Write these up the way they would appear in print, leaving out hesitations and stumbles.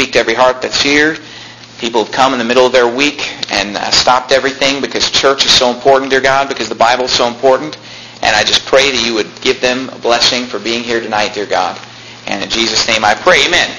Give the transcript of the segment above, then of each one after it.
speak to every heart that's here. People have come in the middle of their week and stopped everything because church is so important, dear God, because the Bible is so important. And I just pray that you would give them a blessing for being here tonight, dear God. And in Jesus' name I pray, amen.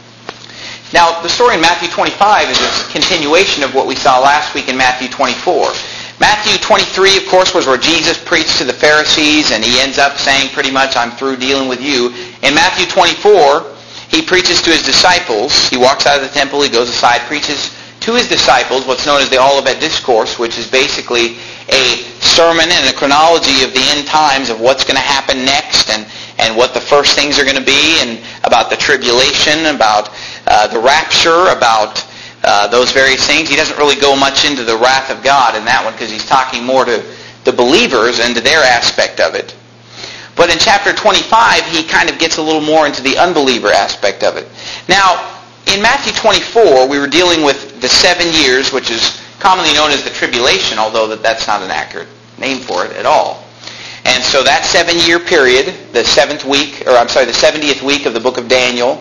Now, the story in Matthew 25 is a continuation of what we saw last week in Matthew 24. Matthew 23, of course, was where Jesus preached to the Pharisees, and he ends up saying pretty much, I'm through dealing with you. In Matthew 24, he preaches to his disciples. He walks out of the temple, he goes aside, preaches to his disciples what's known as the Olivet Discourse, which is basically a sermon and a chronology of the end times of what's going to happen next and what the first things are going to be, and about the tribulation, about the rapture, about those various things. He doesn't really go much into the wrath of God in that one because he's talking more to the believers and to their aspect of it. But in chapter 25, he kind of gets a little more into the unbeliever aspect of it. Now, in Matthew 24, we were dealing with the 7 years, which is commonly known as the tribulation, although that's not an accurate name for it at all. And so that 7-year period, the 70th week of the book of Daniel,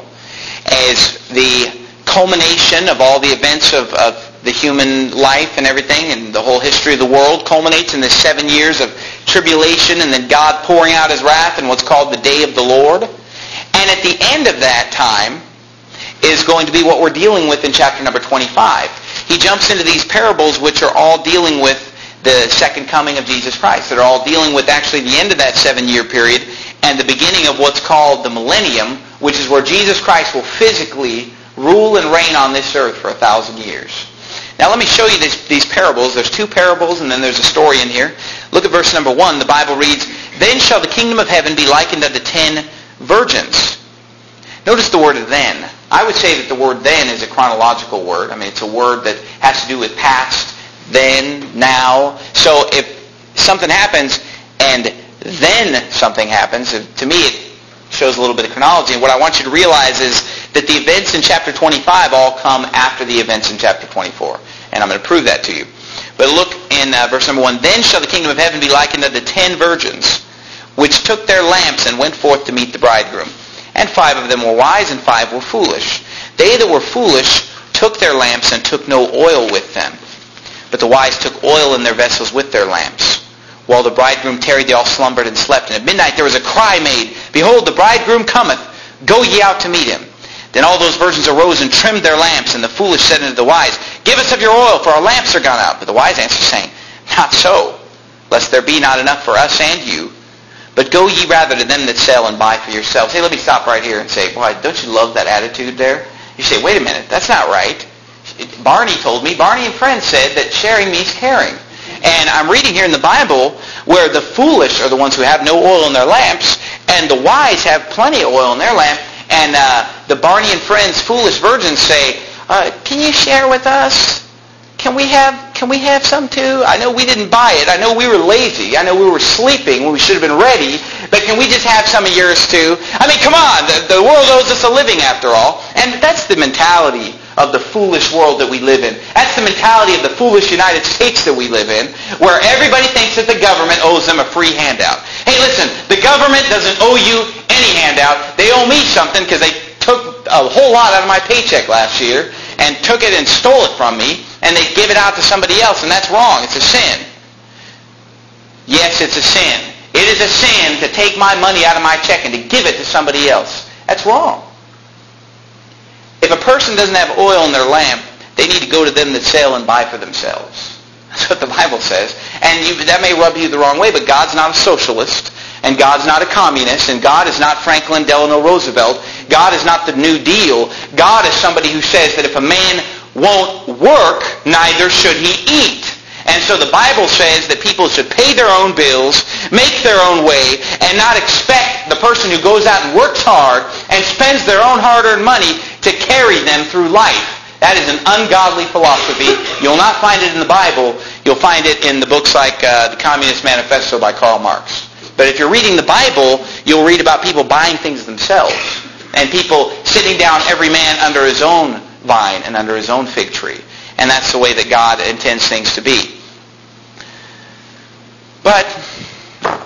is the culmination of all the events of the human life and everything, and the whole history of the world culminates in this 7 years of tribulation, and then God pouring out his wrath in what's called the day of the Lord. And at the end of that time is going to be what we're dealing with in chapter number 25. He jumps into these parables which are all dealing with the second coming of Jesus Christ. That are all dealing with actually the end of that 7-year period and the beginning of what's called the millennium, which is where Jesus Christ will physically rule and reign on this earth for 1,000 years. Now let me show you these parables. There's 2 parables and then there's a story in here. Look at verse number 1. The Bible reads, Then shall the kingdom of heaven be likened unto 10 virgins. Notice the word then. I would say that the word then is a chronological word. I mean, it's a word that has to do with past, then, now. So if something happens and then something happens, to me it shows a little bit of chronology. And what I want you to realize is that the events in chapter 25 all come after the events in chapter 24. And I'm going to prove that to you. But look in verse number 1. Then shall the kingdom of heaven be likened unto 10 virgins, which took their lamps and went forth to meet the bridegroom. And 5 of them were wise, and 5 were foolish. They that were foolish took their lamps and took no oil with them. But the wise took oil in their vessels with their lamps. While the bridegroom tarried, they all slumbered and slept. And at midnight there was a cry made, Behold, the bridegroom cometh, go ye out to meet him. Then all those virgins arose and trimmed their lamps. And the foolish said unto the wise, Give us of your oil, for our lamps are gone out. But the wise answered, saying, Not so, lest there be not enough for us and you. But go ye rather to them that sell and buy for yourselves. Hey, let me stop right here and say, boy, don't you love that attitude there? You say, wait a minute, that's not right. Barney told me, Barney and friends said that sharing means caring. And I'm reading here in the Bible where the foolish are the ones who have no oil in their lamps, and the wise have plenty of oil in their lamp. And the Barney and friends foolish virgins say, can you share with us? Can we have some too? I know we didn't buy it. I know we were lazy. I know we were sleeping when we should have been ready. But can we just have some of yours too? I mean, come on. The world owes us a living after all. And that's the mentality of the foolish world that we live in. That's the mentality of the foolish United States that we live in, where everybody thinks that the government owes them a free handout. Hey, listen, the government doesn't owe you any handout. They owe me something because they took a whole lot out of my paycheck last year and took it and stole it from me, and they give it out to somebody else, and that's wrong. It's a sin. Yes, it's a sin. It is a sin to take my money out of my check and to give it to somebody else. That's wrong. If a person doesn't have oil in their lamp, they need to go to them that sell and buy for themselves. That's what the Bible says. And that may rub you the wrong way, but God's not a socialist, and God's not a communist, and God is not Franklin Delano Roosevelt. God is not the New Deal. God is somebody who says that if a man won't work, neither should he eat. And so the Bible says that people should pay their own bills, make their own way, and not expect the person who goes out and works hard and spends their own hard-earned money to carry them through life. That is an ungodly philosophy. You'll not find it in the Bible. You'll find it in the books like the Communist Manifesto by Karl Marx. But if you're reading the Bible, you'll read about people buying things themselves and people sitting down, every man under his own vine and under his own fig tree. And that's the way that God intends things to be. But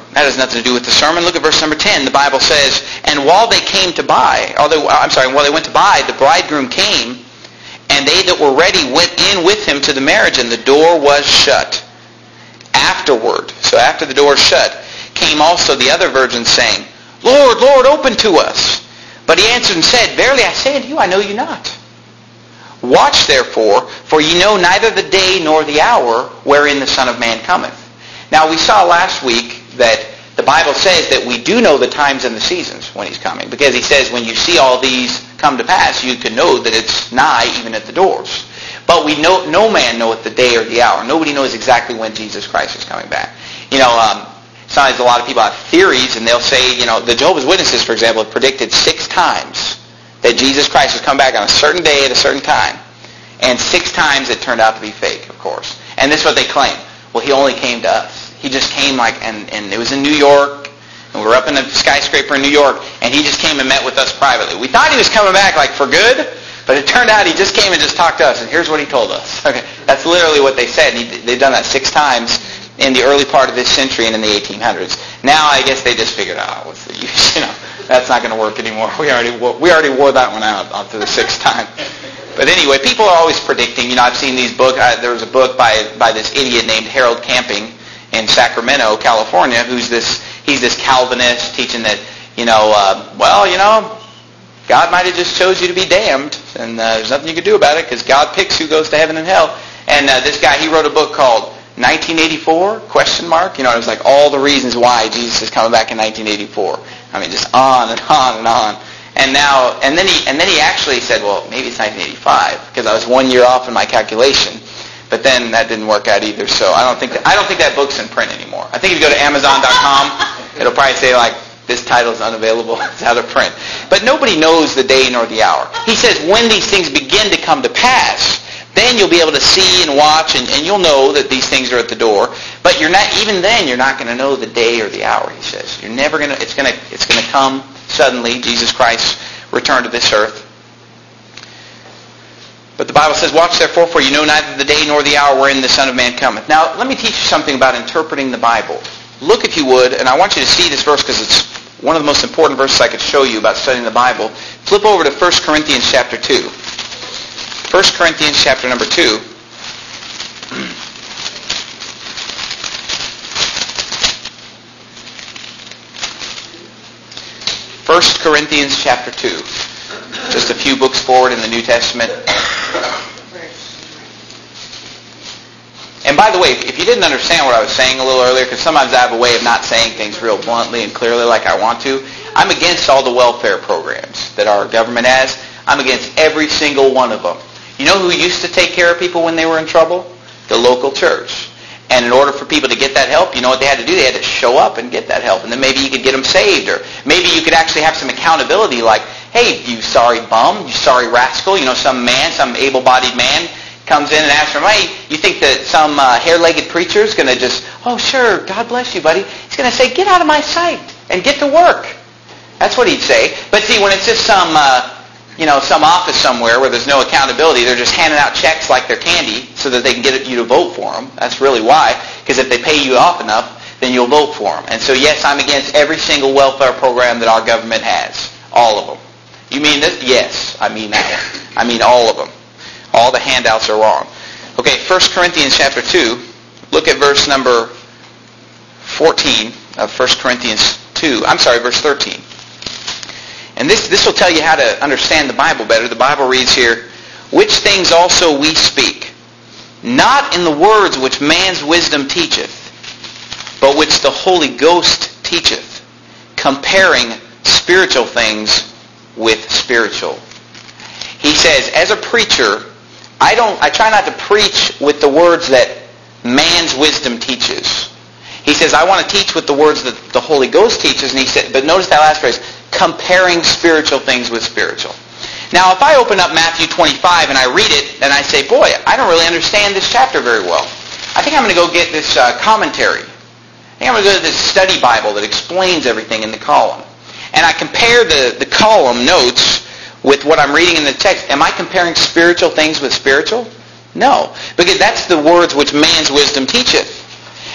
That has nothing to do with the sermon. Look at verse number 10. The Bible says, and while they went to buy, the bridegroom came, and they that were ready went in with him to the marriage, and the door was shut. Afterward, so after the door shut, came also the other virgins, saying, Lord, Lord, open to us. But he answered and said, Verily I say unto you, I know you not. Watch therefore, for ye know neither the day nor the hour wherein the Son of Man cometh. Now we saw last week that the Bible says that we do know the times and the seasons when he's coming, because he says when you see all these come to pass, you can know that it's nigh, even at the doors. But we know no man knoweth the day or the hour. Nobody knows exactly when Jesus Christ is coming back. Sometimes a lot of people have theories, and they'll say, the Jehovah's Witnesses, for example, have predicted 6 times that Jesus Christ has come back on a certain day at a certain time. And 6 times it turned out to be fake, of course. And this is what they claim. Well, he only came to us. He just came and it was in New York, and we were up in a skyscraper in New York, and he just came and met with us privately. We thought he was coming back for good, but it turned out he just came and just talked to us, and here's what he told us. Okay, that's literally what they said. They've done that 6 times in the early part of this century and in the 1800s. Now I guess they just figured out, what's the use? That's not going to work anymore. We already wore that one out to the 6th time. But anyway, people are always predicting. I've seen these books. There was a book by this idiot named Harold Camping in Sacramento, California, he's this Calvinist teaching that, God might have just chose you to be damned, and there's nothing you can do about it because God picks who goes to heaven and hell. And this guy, he wrote a book called 1984? It was like all the reasons why Jesus is coming back in 1984. Just on and on and on. And then he actually said, well, maybe it's 1985 because I was 1 year off in my calculation. But then that didn't work out either. So I don't think that book's in print anymore. I think if you go to Amazon.com, it'll probably say this title is unavailable. It's out of print. But nobody knows the day nor the hour. He says when these things begin to come to pass, then you'll be able to see and watch, and you'll know that these things are at the door. But you're not going to know the day or the hour, he says. You're never going to, it's going to come suddenly, Jesus Christ's return to this earth. But the Bible says, watch therefore, for you know neither the day nor the hour wherein the Son of Man cometh. Now, let me teach you something about interpreting the Bible. Look, if you would, and I want you to see this verse because it's one of the most important verses I could show you about studying the Bible. Flip over to 1 Corinthians chapter 2. 1 Corinthians chapter number 2. 1 Corinthians chapter 2. Just a few books forward in the New Testament. And by the way, if you didn't understand what I was saying a little earlier, because sometimes I have a way of not saying things real bluntly and clearly like I want to, I'm against all the welfare programs that our government has. I'm against every single one of them. You know who used to take care of people when they were in trouble? The local church. And in order for people to get that help, you know what they had to do? They had to show up and get that help. And then maybe you could get them saved. Or maybe you could actually have some accountability like, hey, you sorry bum, you sorry rascal, some able-bodied man comes in and asks for money. You think that some hair-legged preacher is going to just, oh, sure, God bless you, buddy. He's going to say, get out of my sight and get to work. That's what he'd say. But see, when it's just some office somewhere where there's no accountability, they're just handing out checks like they're candy so that they can get you to vote for them. That's really why. Because if they pay you off enough, then you'll vote for them. And so, yes, I'm against every single welfare program that our government has. All of them. You mean this? Yes, I mean that one. I mean all of them. All the handouts are wrong. Okay, 1 Corinthians chapter 2. Look at verse number 14 of 1 Corinthians 2. Verse 13. And this will tell you how to understand the Bible better. The Bible reads here, which things also we speak, not in the words which man's wisdom teacheth, but which the Holy Ghost teacheth, comparing spiritual things with spiritual. He says, as a preacher, I try not to preach with the words that man's wisdom teaches. He says, I want to teach with the words that the Holy Ghost teaches. And he said, but notice that last phrase, comparing spiritual things with spiritual. Now, if I open up Matthew 25 and I read it, and I say, boy, I don't really understand this chapter very well. I think I'm going to go get this commentary. I think I'm going to go to this study Bible that explains everything in the column. And I compare the column notes with what I'm reading in the text. Am I comparing spiritual things with spiritual? No. Because that's the words which man's wisdom teacheth.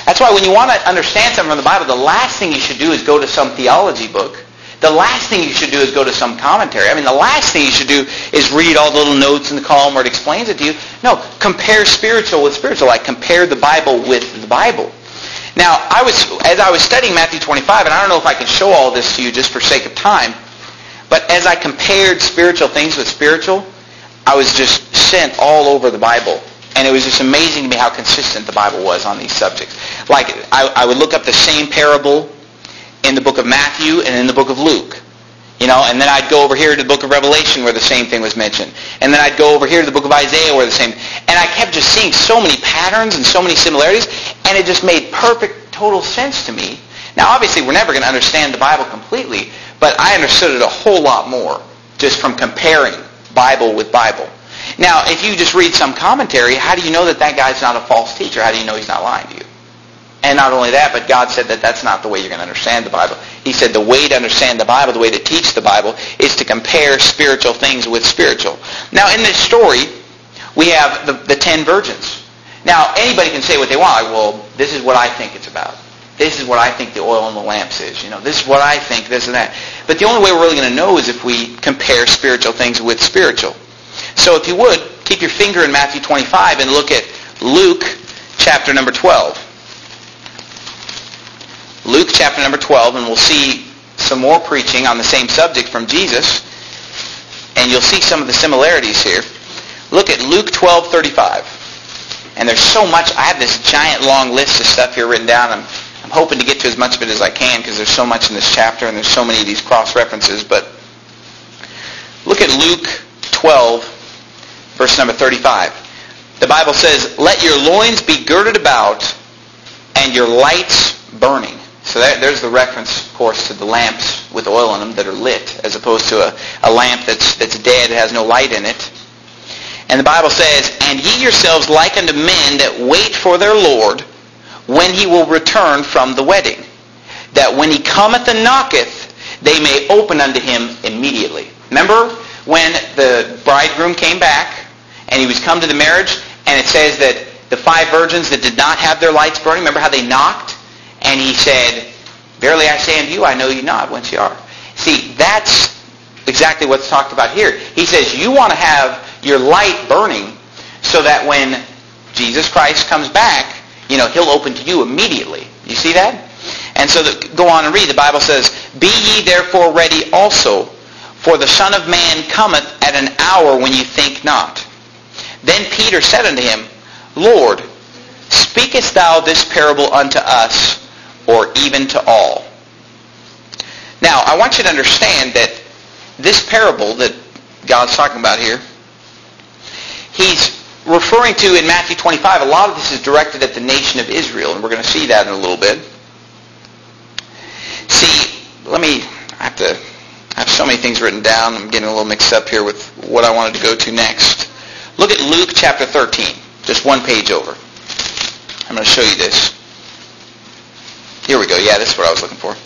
That's why when you want to understand something from the Bible, the last thing you should do is go to some theology book. The last thing you should do is go to some commentary. The last thing you should do is read all the little notes in the column where it explains it to you. No, compare spiritual with spiritual. Like compare the Bible with the Bible. Now, as I was studying Matthew 25, and I don't know if I can show all this to you just for sake of time, but as I compared spiritual things with spiritual, I was just sent all over the Bible. And it was just amazing to me how consistent the Bible was on these subjects. Like, I would look up the same parable in the book of Matthew and in the book of Luke. And then I'd go over here to the book of Revelation where the same thing was mentioned. And then I'd go over here to the book of Isaiah where the same... And I kept just seeing so many patterns and so many similarities, and it just made perfect, total sense to me. Now, obviously, we're never going to understand the Bible completely, but I understood it a whole lot more just from comparing Bible with Bible. Now, if you just read some commentary, how do you know that guy's not a false teacher? How do you know he's not lying to you? And not only that, but God said that that's not the way you're going to understand the Bible. He said the way to understand the Bible, the way to teach the Bible, is to compare spiritual things with spiritual. Now, in this story, we have the 10 virgins. Now, anybody can say what they want. Like, well, this is what I think it's about. This is what I think the oil in the lamps is. This is what I think, this and that. But the only way we're really going to know is if we compare spiritual things with spiritual. So if you would, keep your finger in Matthew 25 and look at Luke chapter number 12. Luke chapter number 12, and we'll see some more preaching on the same subject from Jesus, and you'll see some of the similarities here. Look at Luke 12:35. And there's so much. I have this giant long list of stuff here written down. I'm hoping to get to as much of it as I can because there's so much in this chapter and there's so many of these cross-references. But look at Luke 12, verse number 35. The Bible says, "Let your loins be girded about and your lights burning." So there's the reference, of course, to the lamps with oil in them that are lit, as opposed to a lamp that's dead, has no light in it. And the Bible says, "And ye yourselves like unto men that wait for their Lord, when he will return from the wedding, that when he cometh and knocketh, they may open unto him immediately." Remember when the bridegroom came back, and he was come to the marriage, and it says that the 5 virgins that did not have their lights burning, remember how they knocked? And he said, "Verily I say unto you, I know you not whence you are." See, that's exactly what's talked about here. He says you want to have your light burning so that when Jesus Christ comes back, he'll open to you immediately. You see that? And so go on and read. The Bible says, "Be ye therefore ready also, for the Son of Man cometh at an hour when ye think not." Then Peter said unto him, "Lord, speakest thou this parable unto us, or even to all?" Now, I want you to understand that this parable that God's talking about here, he's referring to in Matthew 25, a lot of this is directed at the nation of Israel, and we're going to see that in a little bit. See, I have so many things written down. I'm getting a little mixed up here with what I wanted to go to next. Look at Luke chapter 13, just one page over. I'm going to show you this. Here we go. Yeah, this is what I was looking for.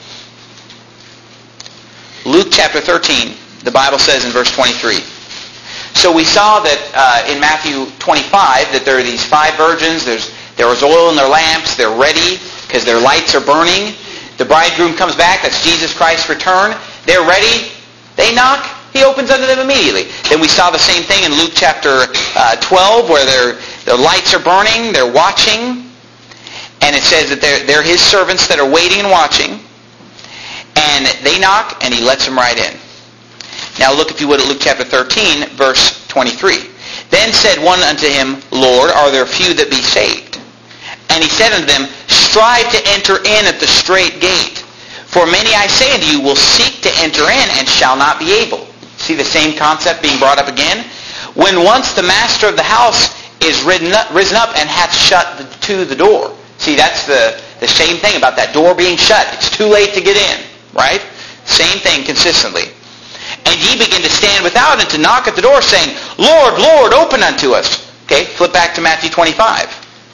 Luke chapter 13, the Bible says in verse 23. So we saw that in Matthew 25 that there are these 5 virgins. There was oil in their lamps. They're ready because their lights are burning. The bridegroom comes back. That's Jesus Christ's return. They're ready. They knock. He opens unto them immediately. Then we saw the same thing in Luke chapter 12 where their lights are burning. They're watching. And it says that they're his servants that are waiting and watching. And they knock, and he lets them right in. Now look, if you would, at Luke chapter 13, verse 23. "Then said one unto him, Lord, are there few that be saved? And he said unto them, Strive to enter in at the strait gate. For many, I say unto you, will seek to enter in, and shall not be able." See the same concept being brought up again? "When once the master of the house is risen up and hath shut to the door." See, that's the same thing about that door being shut. It's too late to get in, right? Same thing consistently. "And ye begin to stand without and to knock at the door, saying, Lord, Lord, open unto us." Okay, flip back to Matthew 25.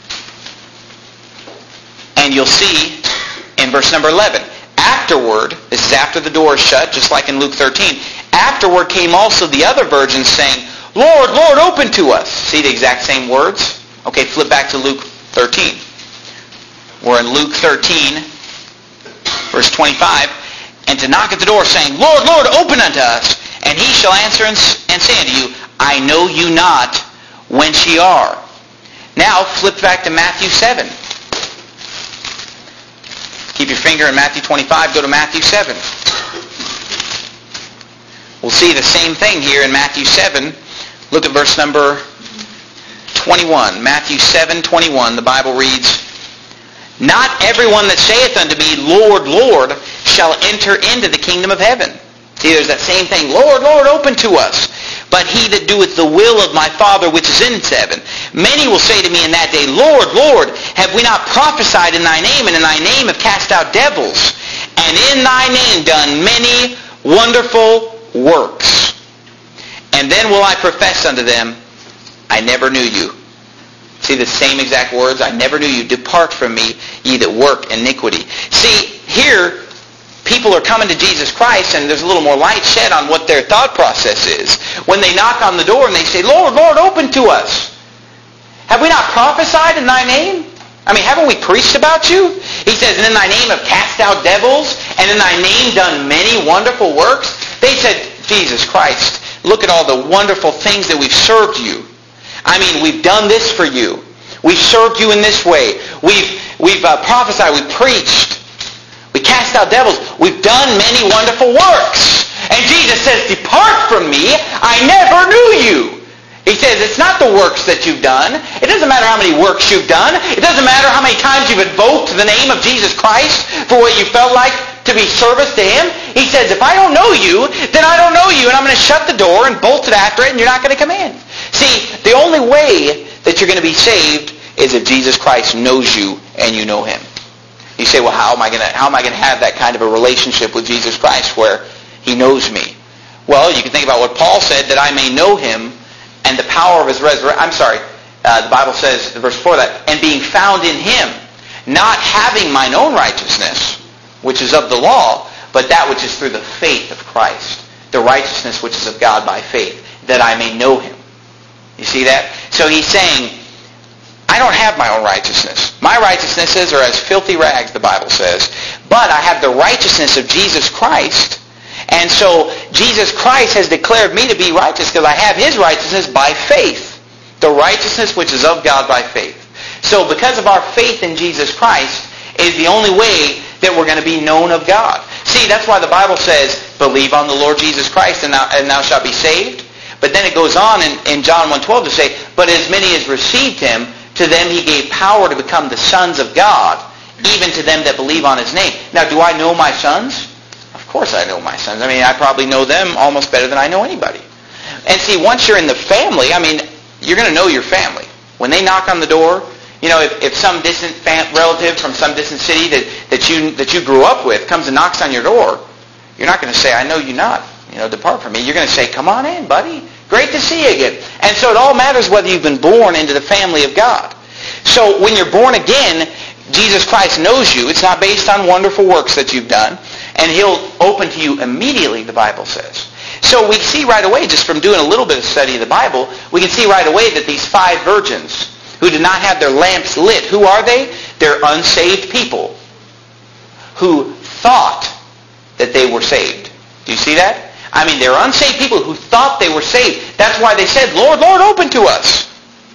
And you'll see in verse number 11, "Afterward," this is after the door is shut, just like in Luke 13, "Afterward came also the other virgins, saying, Lord, Lord, open to us." See the exact same words? Okay, flip back to Luke 13. We're in Luke 13, verse 25. And to knock at the door, saying, Lord, Lord, open unto us. And he shall answer and say unto you, I know you not whence ye are. Now flip back to Matthew 7. Keep your finger in Matthew 25. Go to Matthew 7. We'll see the same thing here in Matthew 7. Look at verse number 21. Matthew 7:21. The Bible reads, Not everyone that saith unto me, Lord, Lord, shall enter into the kingdom of heaven. See, there's that same thing. Lord, Lord, open to us. But he that doeth the will of my Father which is in heaven. Many will say to me in that day, Lord, Lord, have we not prophesied in thy name, and in thy name have cast out devils, and in thy name done many wonderful works? And then will I profess unto them, I never knew you. See the same exact words? I never knew you. Depart from me, ye that work iniquity. See, here, people are coming to Jesus Christ, and there's a little more light shed on what their thought process is. When they knock on the door and they say, Lord, Lord, open to us. Have we not prophesied in thy name? I mean, haven't we preached about you? He says, and in thy name have cast out devils, and in thy name done many wonderful works. They said, Jesus Christ, look at all the wonderful things that we've served you. I mean, we've done this for you. We've served you in this way. We've prophesied. We've preached. We cast out devils. We've done many wonderful works. And Jesus says, Depart from me. I never knew you. He says, it's not the works that you've done. It doesn't matter how many works you've done. It doesn't matter how many times you've invoked the name of Jesus Christ for what you felt like to be service to him. He says, if I don't know you, then I don't know you, and I'm going to shut the door and bolt it after it, and you're not going to come in. See, the only way that you're going to be saved is if Jesus Christ knows you and you know him. You say, well, how am I going to have that kind of a relationship with Jesus Christ where he knows me? Well, you can think about what Paul said, that I may know him and the power of his resurrection. The Bible says, the verse before that, and being found in him, not having mine own righteousness, which is of the law, but that which is through the faith of Christ, the righteousness which is of God by faith, that I may know him. You see that? So he's saying, I don't have my own righteousness. My righteousnesses are as filthy rags, the Bible says. But I have the righteousness of Jesus Christ. And so Jesus Christ has declared me to be righteous because I have his righteousness by faith. The righteousness which is of God by faith. So because of our faith in Jesus Christ is the only way that we're going to be known of God. See, that's why the Bible says, believe on the Lord Jesus Christ and thou shalt be saved. But then it goes on in John 1:12 to say, but as many as received him, to them he gave power to become the sons of God, even to them that believe on his name. Now, do I know my sons? Of course I know my sons. I mean, I probably know them almost better than I know anybody. And see, once you're in the family, I mean, you're going to know your family. When they knock on the door, you know, if some distant relative from some distant city that you grew up with comes and knocks on your door, you're not going to say, I know you not. You know, depart from me. You're going to say, come on in, buddy. Great to see you again. And so it all matters whether you've been born into the family of God. So when you're born again, Jesus Christ knows you. It's not based on wonderful works that you've done. And he'll open to you immediately, the Bible says. So we see right away, just from doing a little bit of study of the Bible, we can see right away that these 5 virgins who did not have their lamps lit, who are they? They're unsaved people who thought that they were saved. Do you see that? I mean, they're unsaved people who thought they were saved. That's why they said, Lord, Lord, open to us.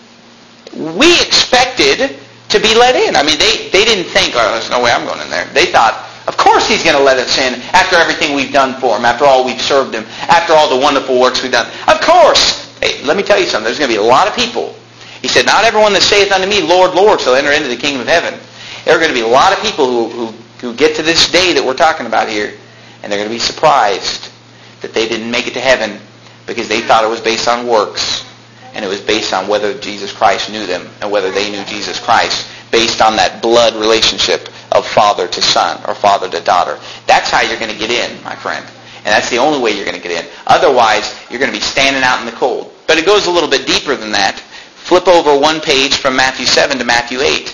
We expected to be let in. I mean, they didn't think, oh, there's no way I'm going in there. They thought, of course he's going to let us in after everything we've done for him, after all we've served him, after all the wonderful works we've done. Of course. Hey, let me tell you something. There's going to be a lot of people. He said, not everyone that saith unto me, Lord, Lord, shall enter into the kingdom of heaven. There are going to be a lot of people who get to this day that we're talking about here, and they're going to be surprised that they didn't make it to heaven because they thought it was based on works, and it was based on whether Jesus Christ knew them and whether they knew Jesus Christ, based on that blood relationship of father to son or father to daughter. That's how you're going to get in, my friend. And that's the only way you're going to get in. Otherwise, you're going to be standing out in the cold. But it goes a little bit deeper than that. Flip over one page from Matthew 7 to Matthew 8.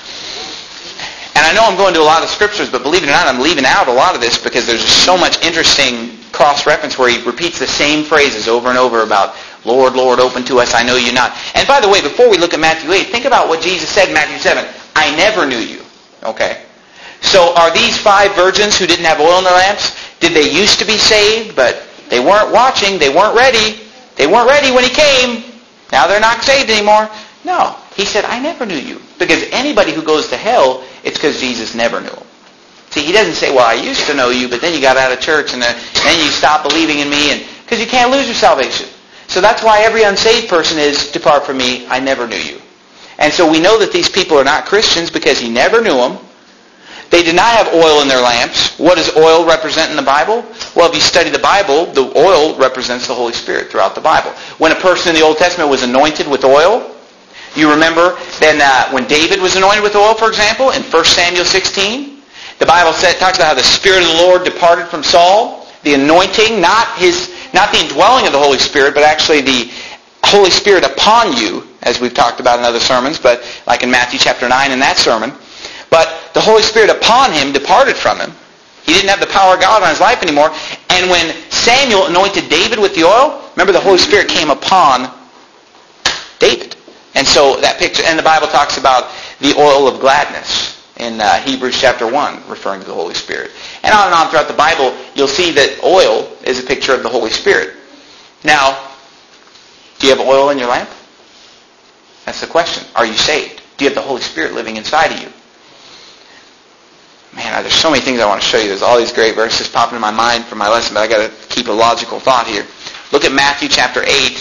And I know I'm going to a lot of scriptures, but believe it or not, I'm leaving out a lot of this because there's just so much interesting cross-reference where he repeats the same phrases over and over about, Lord, Lord, open to us, I know you not. And by the way, before we look at Matthew 8, think about what Jesus said in Matthew 7. I never knew you. Okay. So are these 5 virgins who didn't have oil in their lamps, did they used to be saved, but they weren't watching, they weren't ready? They weren't ready when he came. Now they're not saved anymore. No. He said, I never knew you. Because anybody who goes to hell, it's because Jesus never knew them. See, he doesn't say, well, I used to know you, but then you got out of church and then you stopped believing in me, because you can't lose your salvation. So that's why every unsaved person is, depart from me, I never knew you. And so we know that these people are not Christians because he never knew them. They did not have oil in their lamps. What does oil represent in the Bible? Well, if you study the Bible, the oil represents the Holy Spirit throughout the Bible. When a person in the Old Testament was anointed with oil, you remember then when David was anointed with oil, for example, in 1 Samuel 16, the Bible talks about how the Spirit of the Lord departed from Saul. The anointing, not the indwelling of the Holy Spirit, but actually the Holy Spirit upon you, as we've talked about in other sermons, but like in Matthew chapter 9 in that sermon. But the Holy Spirit upon him departed from him. He didn't have the power of God on his life anymore. And when Samuel anointed David with the oil, remember the Holy Spirit came upon David. And so that picture, and the Bible talks about the oil of gladness in Hebrews chapter 1, referring to the Holy Spirit. And on throughout the Bible, you'll see that oil is a picture of the Holy Spirit. Now, do you have oil in your lamp? That's the question. Are you saved? Do you have the Holy Spirit living inside of you? Man, there's so many things I want to show you. There's all these great verses popping in my mind for my lesson, but I got to keep a logical thought here. Look at Matthew chapter 8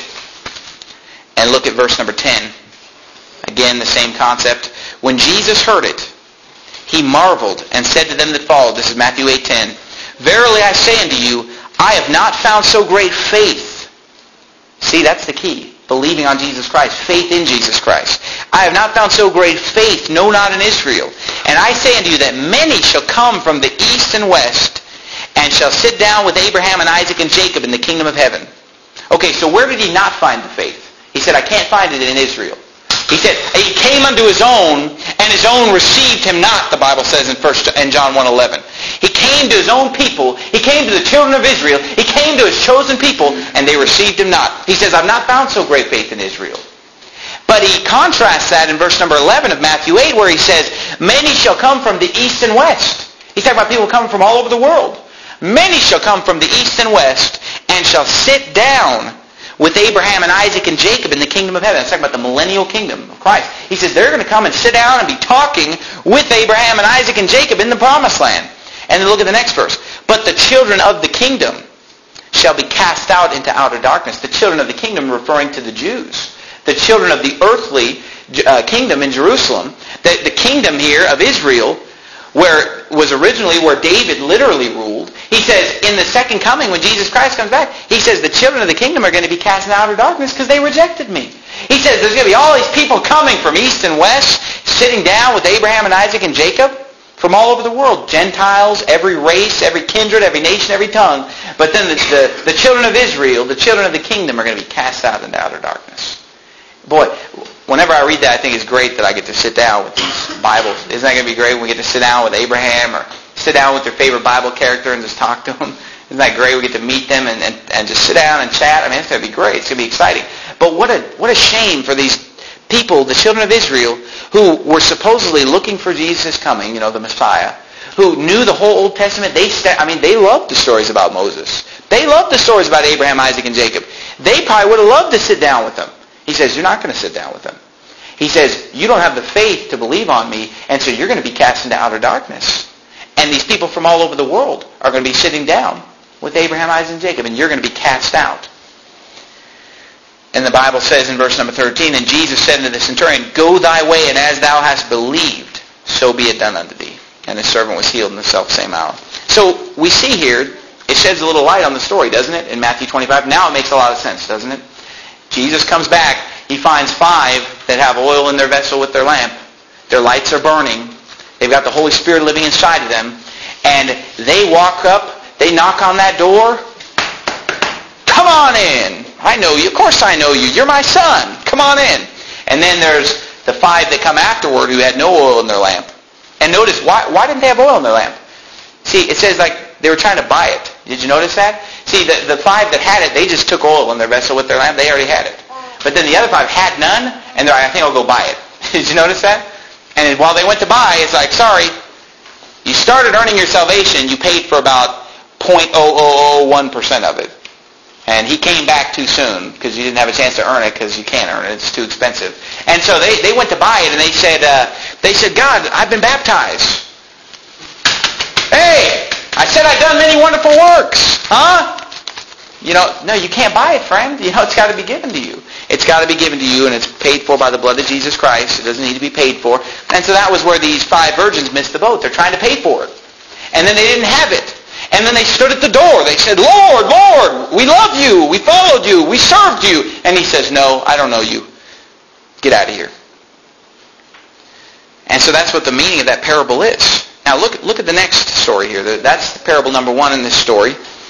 and look at verse number 10. Again, the same concept. When Jesus heard it, he marveled and said to them that followed, this is Matthew 8:10, Verily I say unto you, I have not found so great faith. See, that's the key. Believing on Jesus Christ. Faith in Jesus Christ. I have not found so great faith, no, not in Israel. And I say unto you that many shall come from the east and west, and shall sit down with Abraham and Isaac and Jacob in the kingdom of heaven. Okay, so where did he not find the faith? He said, I can't find it in Israel. He said, he came unto his own, and his own received him not, the Bible says in John 1:11. He came to his own people. He came to the children of Israel. He came to his chosen people, and they received him not. He says, I've not found so great faith in Israel. But he contrasts that in verse number 11 of Matthew 8, where he says, many shall come from the east and west. He's talking about people coming from all over the world. Many shall come from the east and west, and shall sit down with Abraham and Isaac and Jacob in the kingdom of heaven. It's talking about the millennial kingdom of Christ. He says they're going to come and sit down and be talking with Abraham and Isaac and Jacob in the promised land. And then look at the next verse. But the children of the kingdom shall be cast out into outer darkness. The children of the kingdom referring to the Jews. The children of the earthly kingdom in Jerusalem. The kingdom here of Israel, where was originally where David literally ruled. He says in the second coming, when Jesus Christ comes back, he says the children of the kingdom are going to be cast into outer darkness because they rejected me. He says there's going to be all these people coming from east and west, sitting down with Abraham and Isaac and Jacob from all over the world. Gentiles, every race, every kindred, every nation, every tongue. But then the children of Israel, the children of the kingdom, are going to be cast out into outer darkness. Boy, whenever I read that, I think it's great that I get to sit down with these Bibles. Isn't that going to be great when we get to sit down with Abraham or sit down with your favorite Bible character and just talk to them? Isn't that great? We get to meet them and just sit down and chat. I mean, it's going to be great. It's going to be exciting. But what a shame for these people, the children of Israel, who were supposedly looking for Jesus coming, the Messiah, who knew the whole Old Testament. They loved the stories about Moses. They loved the stories about Abraham, Isaac, and Jacob. They probably would have loved to sit down with them. He says, you're not going to sit down with them. He says, you don't have the faith to believe on me, and so you're going to be cast into outer darkness. And these people from all over the world are going to be sitting down with Abraham, Isaac, and Jacob, and you're going to be cast out. And the Bible says in verse number 13, and Jesus said unto the centurion, go thy way, and as thou hast believed, so be it done unto thee. And his servant was healed in the selfsame hour. So we see here, it sheds a little light on the story, doesn't it, in Matthew 25? Now it makes a lot of sense, doesn't it? Jesus comes back. He finds 5 that have oil in their vessel with their lamp. Their lights are burning. They've got the Holy Spirit living inside of them. And they walk up. They knock on that door. Come on in. I know you. Of course I know you. You're my son. Come on in. And then there's the 5 that come afterward who had no oil in their lamp. And notice, why didn't they have oil in their lamp? See, it says like they were trying to buy it. Did you notice that? See, the 5 that had it, they just took oil in their vessel with their lamp. They already had it. But then the other 5 had none, and they're like, I think I'll go buy it. Did you notice that? And while they went to buy, it's like, sorry, you started earning your salvation, you paid for about 0.0001% of it. And he came back too soon because you didn't have a chance to earn it because you can't earn it. It's too expensive. And so they went to buy it, and they said, God, I've been baptized. Hey, I said I've done many wonderful works. Huh? No, you can't buy it, friend. It's got to be given to you. It's got to be given to you, and it's paid for by the blood of Jesus Christ. It doesn't need to be paid for. And so that was where these 5 virgins missed the boat. They're trying to pay for it. And then they didn't have it. And then they stood at the door. They said, Lord, Lord, we love you. We followed you. We served you. And he says, no, I don't know you. Get out of here. And so that's what the meaning of that parable is. Now look at the next story here. That's parable number 1 in this story.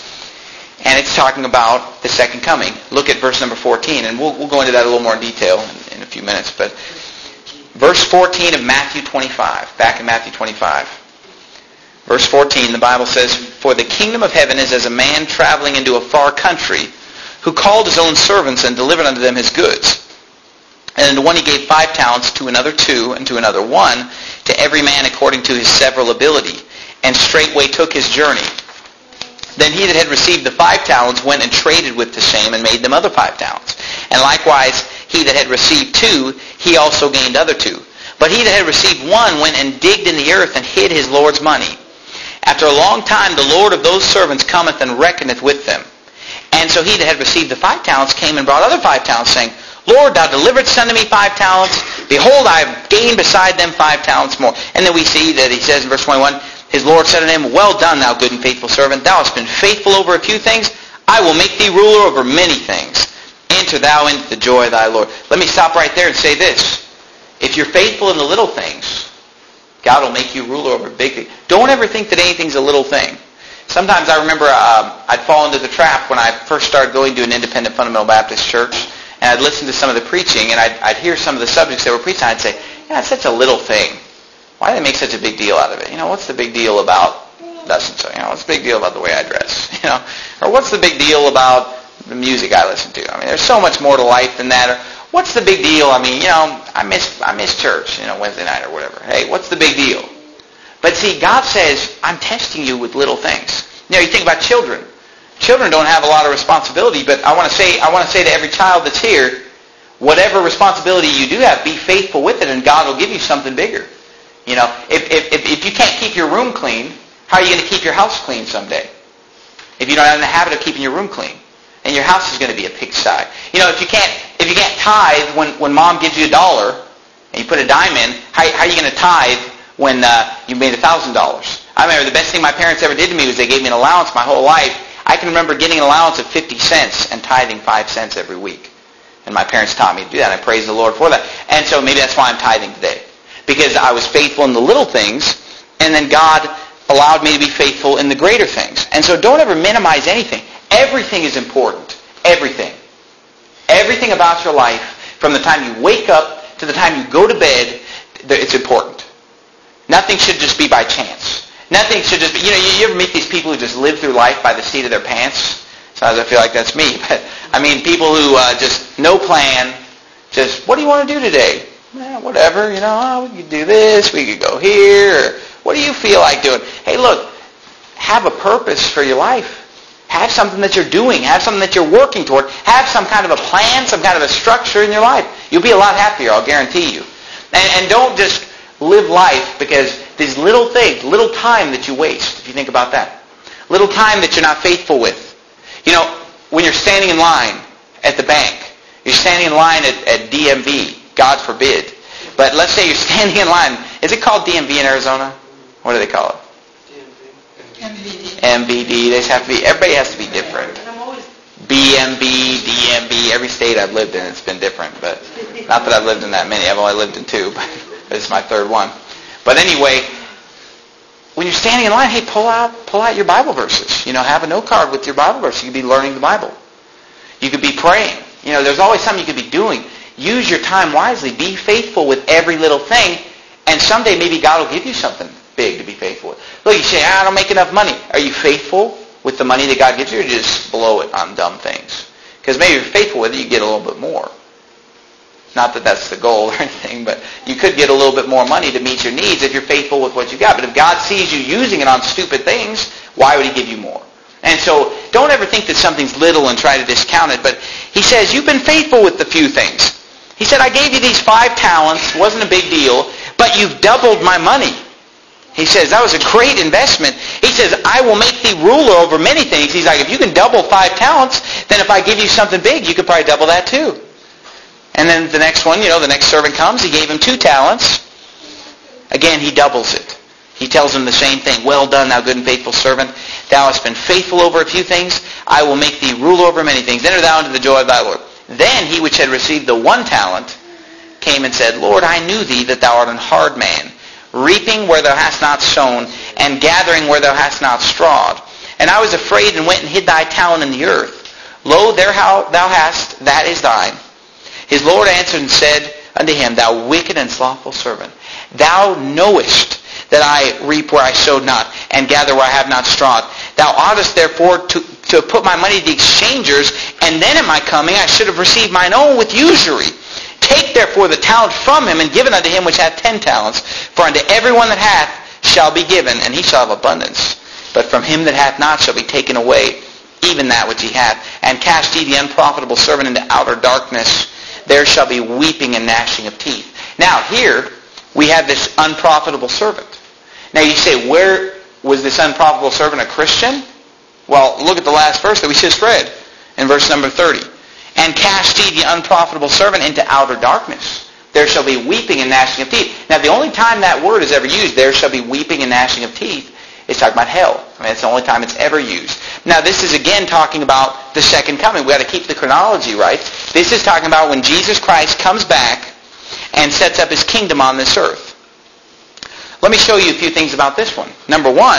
And it's talking about the second coming. Look at verse number 14. And we'll go into that a little more in detail in a few minutes. But verse 14 of Matthew 25. Back in Matthew 25. Verse 14, the Bible says, For the kingdom of heaven is as a man traveling into a far country, who called his own servants and delivered unto them his goods. And to one he gave 5 talents, to another 2, and to another 1, to every man according to his several ability. And straightway took his journey. Then he that had received the 5 talents went and traded with the same, and made them other 5 talents. And likewise he that had received 2, he also gained other 2. But he that had received 1 went and digged in the earth, and hid his Lord's money. After a long time the Lord of those servants cometh and reckoneth with them. And so he that had received the 5 talents came and brought other 5 talents, saying, Lord, thou deliveredst unto me 5 talents. Behold, I have gained beside them 5 talents more. And then we see that he says in verse 21, His Lord said unto him, Well done, thou good and faithful servant. Thou hast been faithful over a few things. I will make thee ruler over many things. Enter thou into the joy of thy Lord. Let me stop right there and say this. If you're faithful in the little things, God will make you ruler over big things. Don't ever think that anything's a little thing. Sometimes I remember I'd fall into the trap when I first started going to an independent fundamental Baptist church, and I'd listen to some of the preaching, and I'd hear some of the subjects they were preaching, and I'd say, it's such a little thing. Why do they make such a big deal out of it? What's the big deal about thus and so? What's the big deal about the way I dress? Or what's the big deal about the music I listen to? There's so much more to life than that. Or what's the big deal? I miss church, Wednesday night or whatever. Hey, what's the big deal? But see, God says, I'm testing you with little things. You think about children. Children don't have a lot of responsibility, but I want to say to every child that's here, whatever responsibility you do have, be faithful with it, and God will give you something bigger. If you can't keep your room clean, how are you going to keep your house clean someday? If you don't have the habit of keeping your room clean, and your house is going to be a pigsty. If you can't tithe when mom gives you $1 and you put a dime in, how are you going to tithe when you made $1,000? I remember the best thing my parents ever did to me was they gave me an allowance my whole life. I can remember getting an allowance of 50 cents and tithing 5 cents every week. And my parents taught me to do that. I praise the Lord for that. And so maybe that's why I'm tithing today. Because I was faithful in the little things, and then God allowed me to be faithful in the greater things. And so don't ever minimize anything. Everything is important. Everything. Everything about your life, from the time you wake up to the time you go to bed, it's important. Nothing should just be by chance. Nothing should just be, you ever meet these people who just live through life by the seat of their pants? Sometimes I feel like that's me. But, people who just, no plan, just, what do you want to do today? Whatever, we could do this, we could go here. Or, what do you feel like doing? Hey, look, have a purpose for your life. Have something that you're doing. Have something that you're working toward. Have some kind of a plan, some kind of a structure in your life. You'll be a lot happier, I'll guarantee you. And don't just live life because these little things, little time that you waste, if you think about that. Little time that you're not faithful with. When you're standing in line at the bank, you're standing in line at DMV, God forbid. But let's say you're standing in line. Is it called DMV in Arizona? What do they call it? MVD. They have to be. Everybody has to be different. BMB, DMV. Every state I've lived in, it's been different. But not that I've lived in that many. I've only lived in 2. But this is my 3rd one. But anyway, when you're standing in line, hey, pull out your Bible verses. Have a note card with your Bible verse. You could be learning the Bible. You could be praying. There's always something you could be doing. Use your time wisely. Be faithful with every little thing, and someday maybe God will give you something big to be faithful with. Look, you say, I don't make enough money. Are you faithful with the money that God gives you, or just blow it on dumb things? Because maybe if you're faithful with it, you get a little bit more. Not that that's the goal or anything, but you could get a little bit more money to meet your needs if you're faithful with what you got. But if God sees you using it on stupid things, why would he give you more? And so don't ever think that something's little and try to discount it. But he says, you've been faithful with the few things. He said, I gave you these 5 talents. Wasn't a big deal. But you've doubled my money. He says, that was a great investment. He says, I will make thee ruler over many things. He's like, if you can double 5 talents, then if I give you something big, you could probably double that too. And then the next one, the next servant comes. He gave him 2 talents. Again, he doubles it. He tells him the same thing. Well done, thou good and faithful servant. Thou hast been faithful over a few things. I will make thee ruler over many things. Enter thou into the joy of thy Lord. Then he which had received the 1 talent came and said, Lord, I knew thee that thou art an hard man, reaping where thou hast not sown, and gathering where thou hast not strawed. And I was afraid and went and hid thy talent in the earth. Lo, there thou hast, that is thine. His Lord answered and said unto him, Thou wicked and slothful servant, thou knowest that I reap where I sowed not, and gather where I have not strawed. Thou oughtest therefore to have put my money to the exchangers, and then at my coming I should have received mine own with usury. Take therefore the talent from him, and give it unto him which hath 10 talents. For unto every one that hath shall be given, and he shall have abundance. But from him that hath not shall be taken away even that which he hath. And cast ye the unprofitable servant into outer darkness. There shall be weeping and gnashing of teeth. Now here we have this unprofitable servant. Now you say, where was this unprofitable servant a Christian? Well, look at the last verse that we just read in verse number 30. And cast ye the unprofitable servant into outer darkness. There shall be weeping and gnashing of teeth. Now the only time that word is ever used, there shall be weeping and gnashing of teeth, is talking about hell. It's the only time it's ever used. Now this is again talking about the second coming. We've got to keep the chronology right. This is talking about when Jesus Christ comes back and sets up his kingdom on this earth. Let me show you a few things about this one. Number one,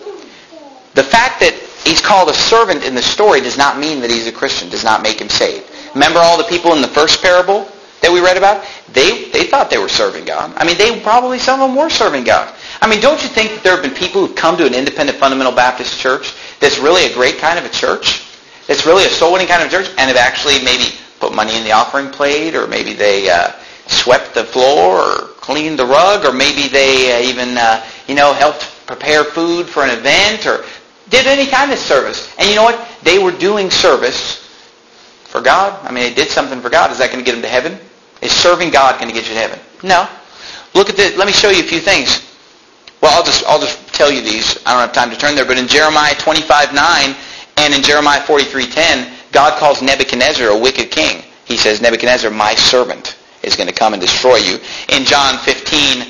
the fact that he's called a servant in the story does not mean that he's a Christian, does not make him saved. Remember all the people in the first parable that we read about? They thought they were serving God. Some of them were serving God. Don't you think that there have been people who've come to an independent fundamental Baptist church that's really a great kind of a church? It's really a soul-winning kind of church, and have actually maybe put money in the offering plate, or maybe they swept the floor, or cleaned the rug, or maybe they even helped prepare food for an event, or did any kind of service. And you know what? They were doing service for God. They did something for God. Is that going to get them to heaven? Is serving God going to get you to heaven? No. Look at this. Let me show you a few things. Well, I'll just tell you these. I don't have time to turn there. But in Jeremiah 25:9 and in Jeremiah 43:10, God calls Nebuchadnezzar a wicked king. He says, Nebuchadnezzar, my servant, is going to come and destroy you. In John 15,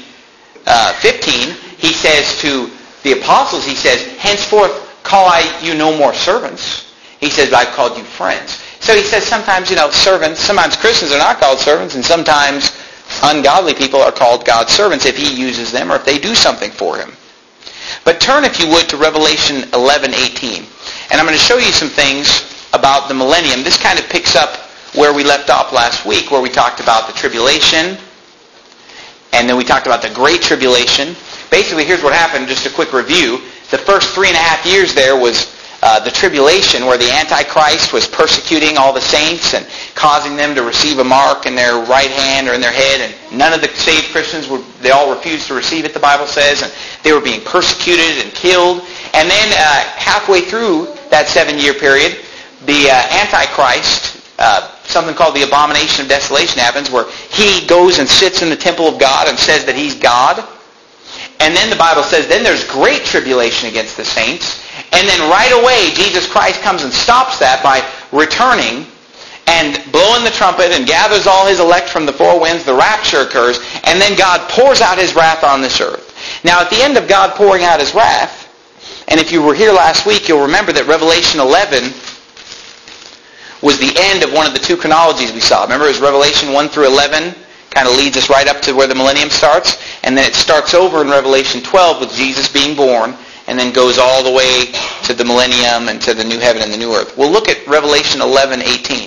he says to the apostles, he says, henceforth call I you no more servants. He says, I've called you friends. So he says sometimes, servants, sometimes Christians are not called servants, and sometimes ungodly people are called God's servants if he uses them or if they do something for him. But turn, if you would, to Revelation 11:18. And I'm going to show you some things about the millennium. This kind of picks up where we left off last week, where we talked about the tribulation, and then we talked about the great tribulation. Basically, here's what happened, just a quick review. The first 3.5 years there was the tribulation, where the Antichrist was persecuting all the saints and causing them to receive a mark in their right hand or in their head, and none of the saved Christians they all refused to receive it, the Bible says, and they were being persecuted and killed. And then halfway through that 7-year period, the Antichrist, something called the abomination of desolation happens, where he goes and sits in the temple of God and says that he's God. And then the Bible says, then there's great tribulation against the saints. And then right away, Jesus Christ comes and stops that by returning and blowing the trumpet and gathers all his elect from the four winds. The rapture occurs. And then God pours out his wrath on this earth. Now, at the end of God pouring out his wrath, and if you were here last week, you'll remember that Revelation 11 was the end of one of the two chronologies we saw. Remember, it was Revelation 1 through 11. Kind of leads us right up to where the millennium starts. And then it starts over in Revelation 12 with Jesus being born, and then goes all the way to the millennium and to the new heaven and the new earth. We'll look at Revelation 11:18.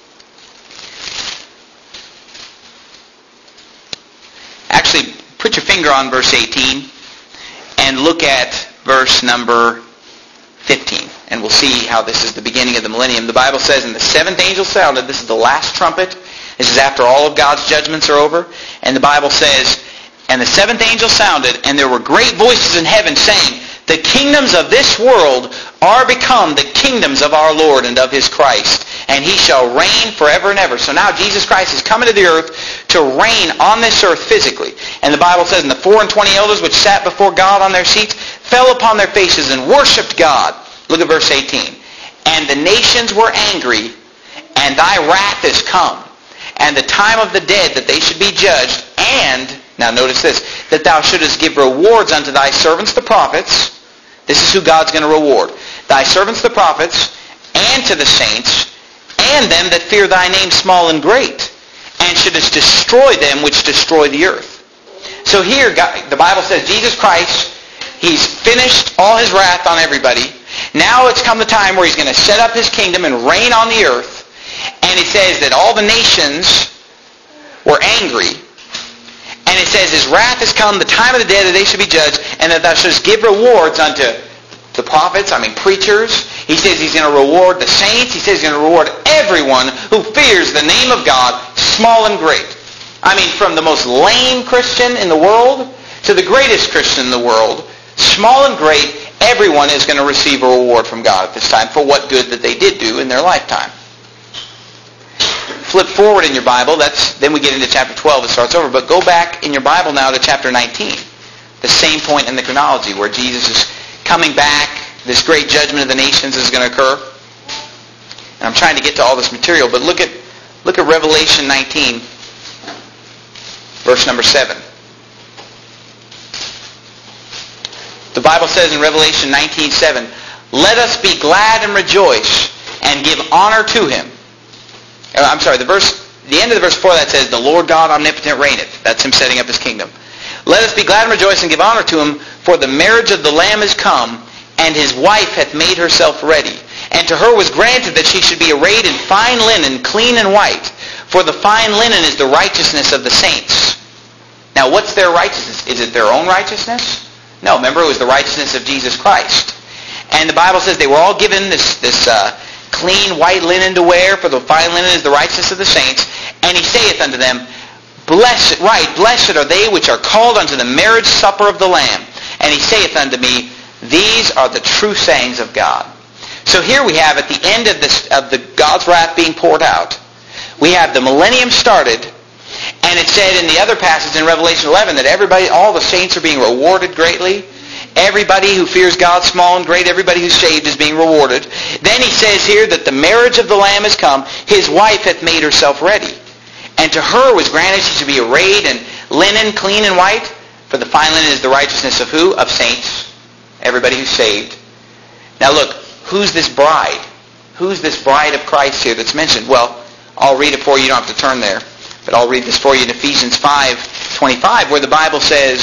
Actually, put your finger on verse 18 and look at verse number 15. And we'll see how this is the beginning of the millennium. The Bible says, and the seventh angel sounded, this is the last trumpet. This is after all of God's judgments are over. And the Bible says, "And the seventh angel sounded, and there were great voices in heaven saying, the kingdoms of this world are become the kingdoms of our Lord and of his Christ, and he shall reign forever and ever." So now Jesus Christ is coming to the earth to reign on this earth physically. And the Bible says, "And the 24 elders which sat before God on their seats fell upon their faces and worshipped God." Look at verse 18. "And the nations were angry, and thy wrath is come, and the time of the dead that they should be judged, and," now notice this, "that thou shouldest give rewards unto thy servants the prophets." This is who God's going to reward. "Thy servants the prophets, and to the saints, and them that fear thy name, small and great, and shouldest destroy them which destroy the earth." So here, the Bible says Jesus Christ, he's finished all his wrath on everybody. Now it's come the time where he's going to set up his kingdom and reign on the earth. And it says that all the nations were angry. And it says his wrath has come, the time of the dead that they should be judged, and that thou shouldst give rewards unto the prophets, preachers. He says he's going to reward the saints. He says he's going to reward everyone who fears the name of God, small and great. From the most lame Christian in the world to the greatest Christian in the world, small and great, everyone is going to receive a reward from God at this time for what good that they did do in their lifetime. Flip forward in your Bible. Then we get into chapter 12. It starts over. But go back in your Bible now to chapter 19. The same point in the chronology where Jesus is coming back. This great judgment of the nations is going to occur. And I'm trying to get to all this material. But look at Revelation 19, verse number 7. The Bible says in Revelation 19:7, "Let us be glad and rejoice and give honor to him." The end of the verse before that says, "The Lord God omnipotent reigneth." That's him setting up his kingdom. "Let us be glad and rejoice and give honor to him, for the marriage of the Lamb is come, and his wife hath made herself ready. And to her was granted that she should be arrayed in fine linen, clean and white. For the fine linen is the righteousness of the saints." Now what's their righteousness? Is it their own righteousness? No, remember it was the righteousness of Jesus Christ. And the Bible says they were all given this clean white linen to wear, for the fine linen is the righteousness of the saints. And he saith unto them, "Blessed are they which are called unto the marriage supper of the Lamb." And he saith unto me, "These are the true sayings of God." So here we have at the end of the God's wrath being poured out, we have the millennium started, and it said in the other passage in Revelation 11 that all the saints are being rewarded greatly. Everybody who fears God, small and great, everybody who's saved is being rewarded. Then he says here that the marriage of the Lamb is come. His wife hath made herself ready. And to her was granted she should be arrayed in linen, clean and white. For the fine linen is the righteousness of who? Of saints. Everybody who's saved. Now look, who's this bride? Who's this bride of Christ here that's mentioned? Well, I'll read it for you. You don't have to turn there. But I'll read this for you in Ephesians 5:25, where the Bible says,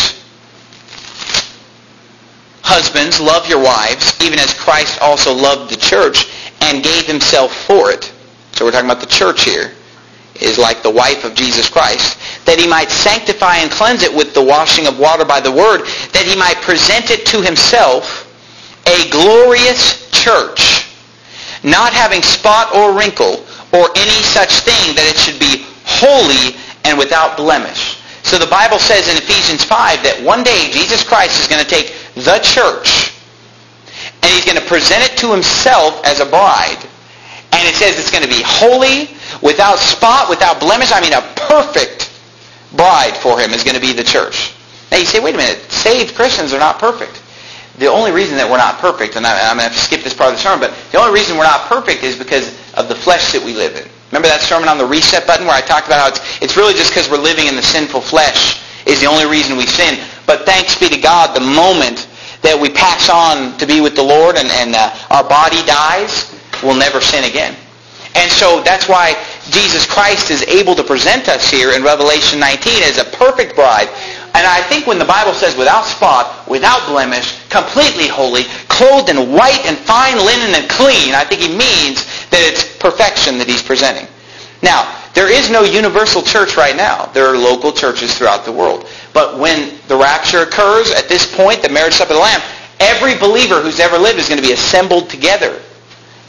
"Husbands, love your wives, even as Christ also loved the church and gave himself for it." So we're talking about the church here. Is like the wife of Jesus Christ. "That he might sanctify and cleanse it with the washing of water by the word, that he might present it to himself a glorious church, not having spot or wrinkle or any such thing, that it should be holy and without blemish." So the Bible says in Ephesians 5 that one day Jesus Christ is going to take the church and he's going to present it to himself as a bride. And it says it's going to be holy, without spot, without blemish. A perfect bride for him is going to be the church. Now you say, wait a minute, saved Christians are not perfect. The only reason that we're not perfect, and I'm going to skip this part of the sermon, but the only reason we're not perfect is because of the flesh that we live in. Remember that sermon on the reset button where I talked about how it's really just because we're living in the sinful flesh is the only reason we sin. But thanks be to God, the moment that we pass on to be with the Lord and our body dies, we'll never sin again. And so that's why Jesus Christ is able to present us here in Revelation 19 as a perfect bride. And I think when the Bible says without spot, without blemish, completely holy, clothed in white and fine linen and clean, I think he means that it's perfection that he's presenting. Now, there is no universal church right now. There are local churches throughout the world. But when the rapture occurs, at this point, the marriage supper of the Lamb, every believer who's ever lived is going to be assembled together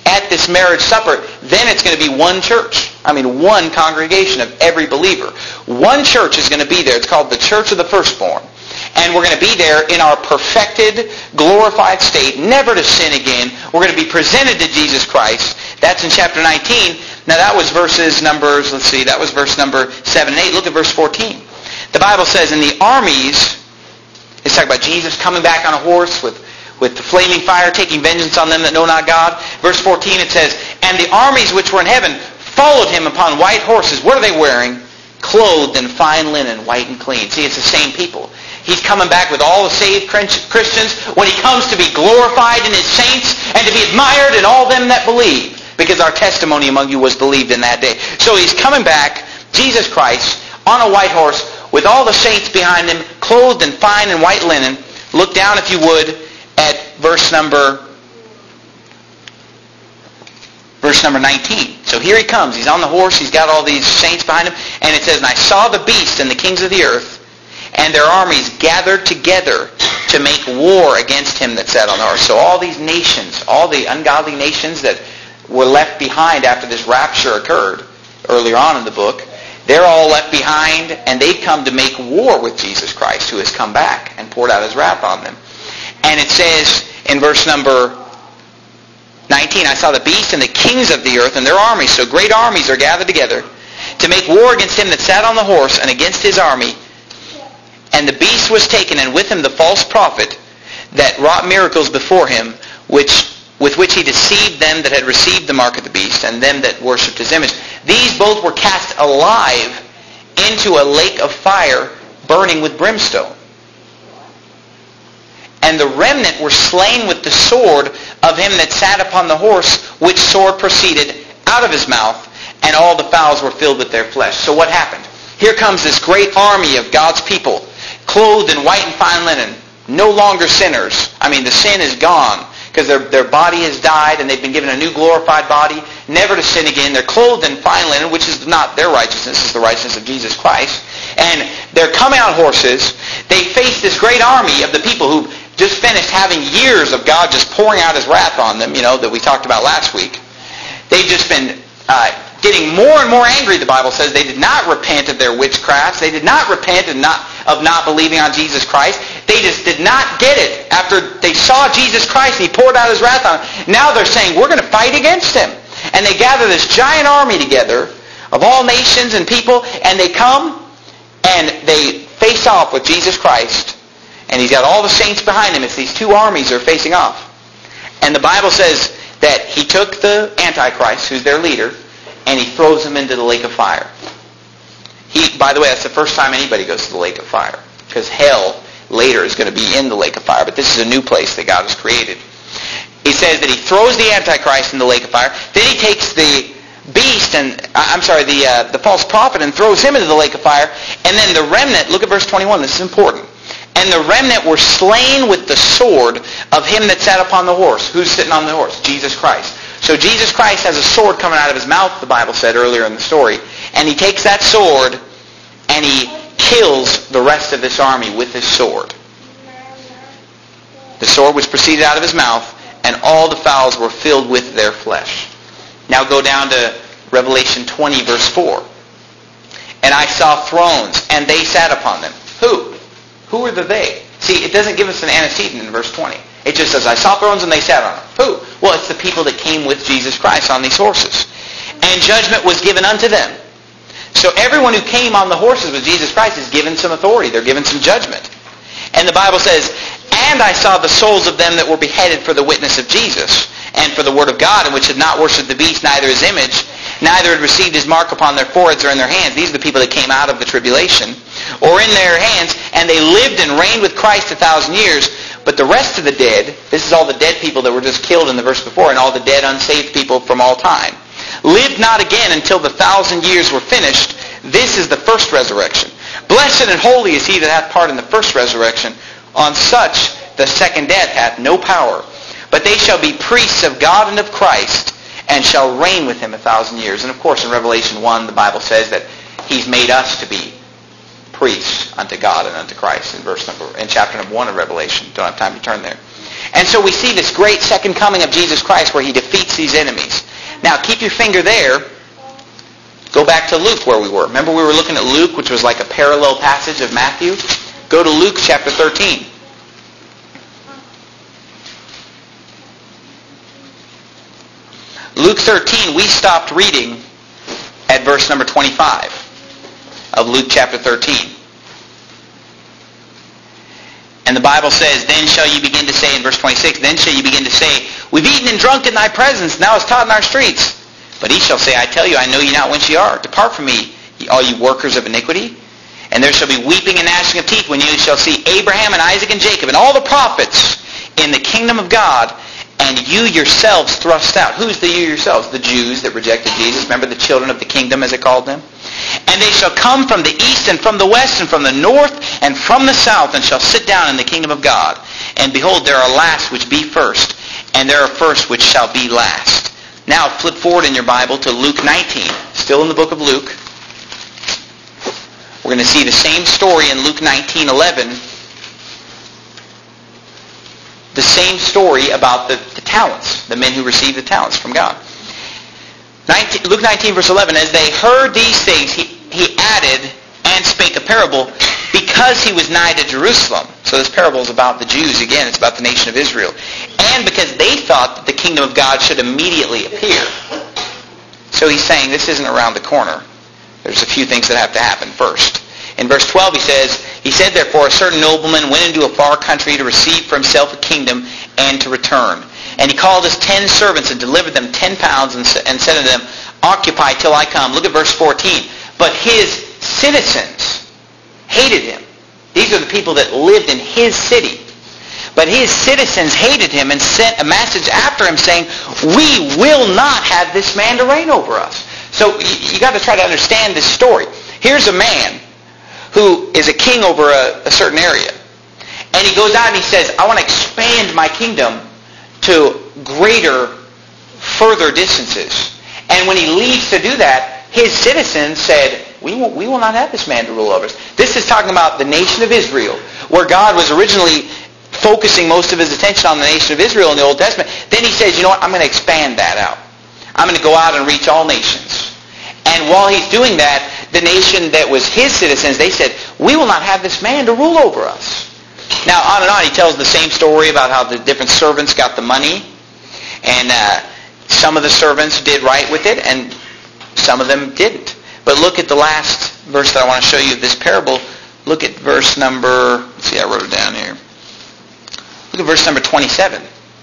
at this marriage supper, then it's going to be one church. I mean, one congregation of every believer. One church is going to be there. It's called the Church of the Firstborn. And we're going to be there in our perfected, glorified state, never to sin again. We're going to be presented to Jesus Christ. That's in chapter 19. Now that was verse number 7 and 8. Look at verse 14. The Bible says, in the armies, it's talking about Jesus coming back on a horse with the flaming fire, taking vengeance on them that know not God. Verse 14 it says, and the armies which were in heaven followed him upon white horses. What are they wearing? Clothed in fine linen, white and clean. See, it's the same people. He's coming back with all the saved Christians when he comes to be glorified in his saints and to be admired in all them that believe, because our testimony among you was believed in that day. So he's coming back, Jesus Christ, on a white horse with all the saints behind him, clothed in fine and white linen. Look down, if you would, at verse number 19. So here he comes. He's on the horse. He's got all these saints behind him. And it says, and I saw the beast and the kings of the earth and their armies gathered together to make war against him that sat on the horse. So all these nations, all the ungodly nations that were left behind after this rapture occurred earlier on in the book, they're all left behind, and they've come to make war with Jesus Christ, who has come back and poured out his wrath on them. And it says in verse number 19, I saw the beast and the kings of the earth and their armies. So great armies are gathered together to make war against him that sat on the horse and against his army. And the beast was taken, and with him the false prophet that wrought miracles before him, with which he deceived them that had received the mark of the beast and them that worshipped his image. These both were cast alive into a lake of fire burning with brimstone. And the remnant were slain with the sword of him that sat upon the horse, which sword proceeded out of his mouth, and all the fowls were filled with their flesh. So what happened? Here comes this great army of God's people, clothed in white and fine linen, no longer sinners. I mean, the sin is gone, because their body has died, and they've been given a new glorified body, never to sin again. They're clothed in fine linen, which is not their righteousness, it's the righteousness of Jesus Christ. And they're coming on horses. They face this great army of the people who just finished having years of God just pouring out his wrath on them, that we talked about last week. They've just been getting more and more angry, the Bible says. They did not repent of their witchcrafts. They did not repent of not believing on Jesus Christ. They just did not get it. After they saw Jesus Christ and he poured out his wrath on them, now they're saying, we're going to fight against him. And they gather this giant army together of all nations and people, and they come and they face off with Jesus Christ. And he's got all the saints behind him. It's these two armies are facing off. And the Bible says that he took the Antichrist, who's their leader, and he throws him into the lake of fire. By the way, that's the first time anybody goes to the lake of fire, because hell later is going to be in the lake of fire, but this is a new place that God has created. He says that he throws the Antichrist in the lake of fire. Then he takes the beast the false prophet, and throws him into the lake of fire. And then the remnant, look at verse 21, this is important. And the remnant were slain with the sword of him that sat upon the horse. Who's sitting on the horse? Jesus Christ. So Jesus Christ has a sword coming out of his mouth, the Bible said earlier in the story. And he takes that sword and he kills the rest of this army with his sword. The sword which proceeded out of his mouth, and all the fowls were filled with their flesh. Now go down to Revelation 20, verse 4. And I saw thrones, and they sat upon them. Who? Who are the they? See, it doesn't give us an antecedent in verse 20. It just says, I saw thrones and they sat on them. Who? Well, it's the people that came with Jesus Christ on these horses. And judgment was given unto them. So everyone who came on the horses with Jesus Christ is given some authority. They're given some judgment. And the Bible says, and I saw the souls of them that were beheaded for the witness of Jesus and for the word of God, and which had not worshipped the beast, neither his image, neither had received his mark upon their foreheads or in their hands. These are the people that came out of the tribulation, or in their hands, and they lived and reigned with Christ 1,000 years. But the rest of the dead, this is all the dead people that were just killed in the verse before, and all the dead unsaved people from all time, lived not again until the 1,000 years were finished. This is the first resurrection. Blessed and holy is he that hath part in the first resurrection. On such the second death hath no power. But they shall be priests of God and of Christ, and shall reign with him 1,000 years. And of course in Revelation 1 the Bible says that he's made us to be priests unto God and unto Christ in chapter number 1 of Revelation. Don't have time to turn there. And so we see this great second coming of Jesus Christ where he defeats these enemies. Now, keep your finger there. Go back to Luke where we were. Remember we were looking at Luke, which was like a parallel passage of Matthew? Go to Luke chapter 13. Luke 13, we stopped reading at verse number 25 of Luke chapter 13. And the Bible says, then shall you begin to say, in verse 26, then shall you begin to say, we've eaten and drunk in thy presence, now it's taught in our streets. But he shall say, I tell you, I know you not whence ye are. Depart from me, all you workers of iniquity. And there shall be weeping and gnashing of teeth when you shall see Abraham and Isaac and Jacob and all the prophets in the kingdom of God, and you yourselves thrust out. Who's the you yourselves? The Jews that rejected Jesus. Remember the children of the kingdom, as it called them? And they shall come from the east and from the west and from the north and from the south, and shall sit down in the kingdom of God. And behold, there are last which be first, and there are first which shall be last. Now flip forward in your Bible to Luke 19. Still in the book of Luke. We're going to see the same story in Luke 19:11. The same story about the talents, the men who received the talents from God. Luke 19 verse 11, as they heard these things, he added and spake a parable because he was nigh to Jerusalem. So this parable is about the Jews. Again, it's about the nation of Israel. And because they thought that the kingdom of God should immediately appear. So he's saying this isn't around the corner. There's a few things that have to happen first. In verse 12 he says, he said therefore a certain nobleman went into a far country to receive for himself a kingdom and to return. And he called his 10 servants and delivered them 10 pounds and said unto them, occupy till I come. Look at verse 14. But his citizens hated him. These are the people that lived in his city. But his citizens hated him and sent a message after him saying, we will not have this man to reign over us. So you got to try to understand this story. Here's a man who is a king over a certain area. And he goes out and he says, I want to expand my kingdom to greater, further distances. And when he leaves to do that, his citizens said, we will not have this man to rule over us. This is talking about the nation of Israel, where God was originally focusing most of his attention on the nation of Israel in the Old Testament. Then he says, you know what, I'm going to expand that out. I'm going to go out and reach all nations. And while he's doing that, the nation that was his citizens, they said, we will not have this man to rule over us. Now, on and on, he tells the same story about how the different servants got the money. And some of the servants did right with it, and some of them didn't. But look at the last verse that I want to show you of this parable. Look at verse number, let's see, I wrote it down here. Look at verse number 27.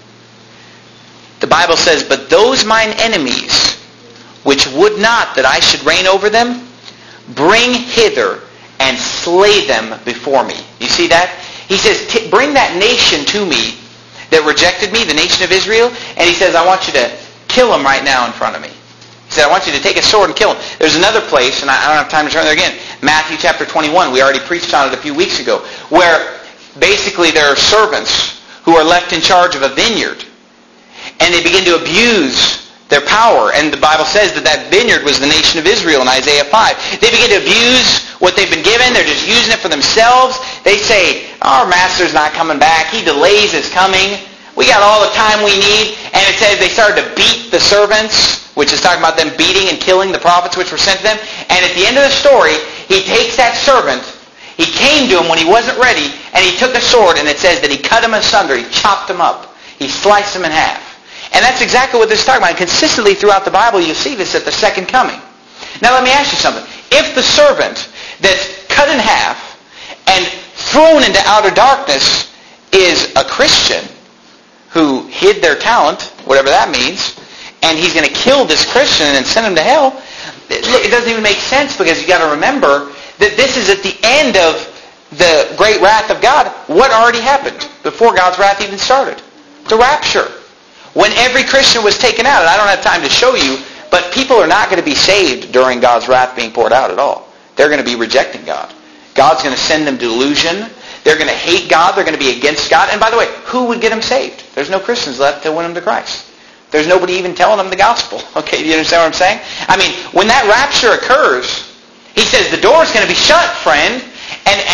The Bible says, but those mine enemies, which would not that I should reign over them, bring hither and slay them before me. You see that? He says, bring that nation to me that rejected me, the nation of Israel, and he says, I want you to kill them right now in front of me. He said, I want you to take a sword and kill them. There's another place, and I don't have time to turn there again, Matthew chapter 21. We already preached on it a few weeks ago, where basically there are servants who are left in charge of a vineyard, and they begin to abuse their power. And the Bible says that that vineyard was the nation of Israel in Isaiah 5. They begin to abuse what they've been given. They're just using it for themselves. They say, our master's not coming back. He delays his coming. We got all the time we need. And it says they started to beat the servants, which is talking about them beating and killing the prophets which were sent to them. And at the end of the story, he takes that servant. He came to him when he wasn't ready, and he took a sword, and it says that he cut him asunder. He chopped him up. He sliced him in half. And that's exactly what this is talking about. And consistently throughout the Bible, you see this at the second coming. Now let me ask you something. If the servant that's cut in half and thrown into outer darkness is a Christian who hid their talent, whatever that means, and he's going to kill this Christian and send him to hell, it doesn't even make sense, because you've got to remember that this is at the end of the great wrath of God. What already happened before God's wrath even started? The rapture. When every Christian was taken out, and I don't have time to show you, but people are not going to be saved during God's wrath being poured out at all. They're going to be rejecting God. God's going to send them delusion. They're going to hate God. They're going to be against God. And by the way, who would get them saved? There's no Christians left to win them to Christ. There's nobody even telling them the gospel. Okay, do you understand what I'm saying? I mean, when that rapture occurs, he says the door is going to be shut, friend. And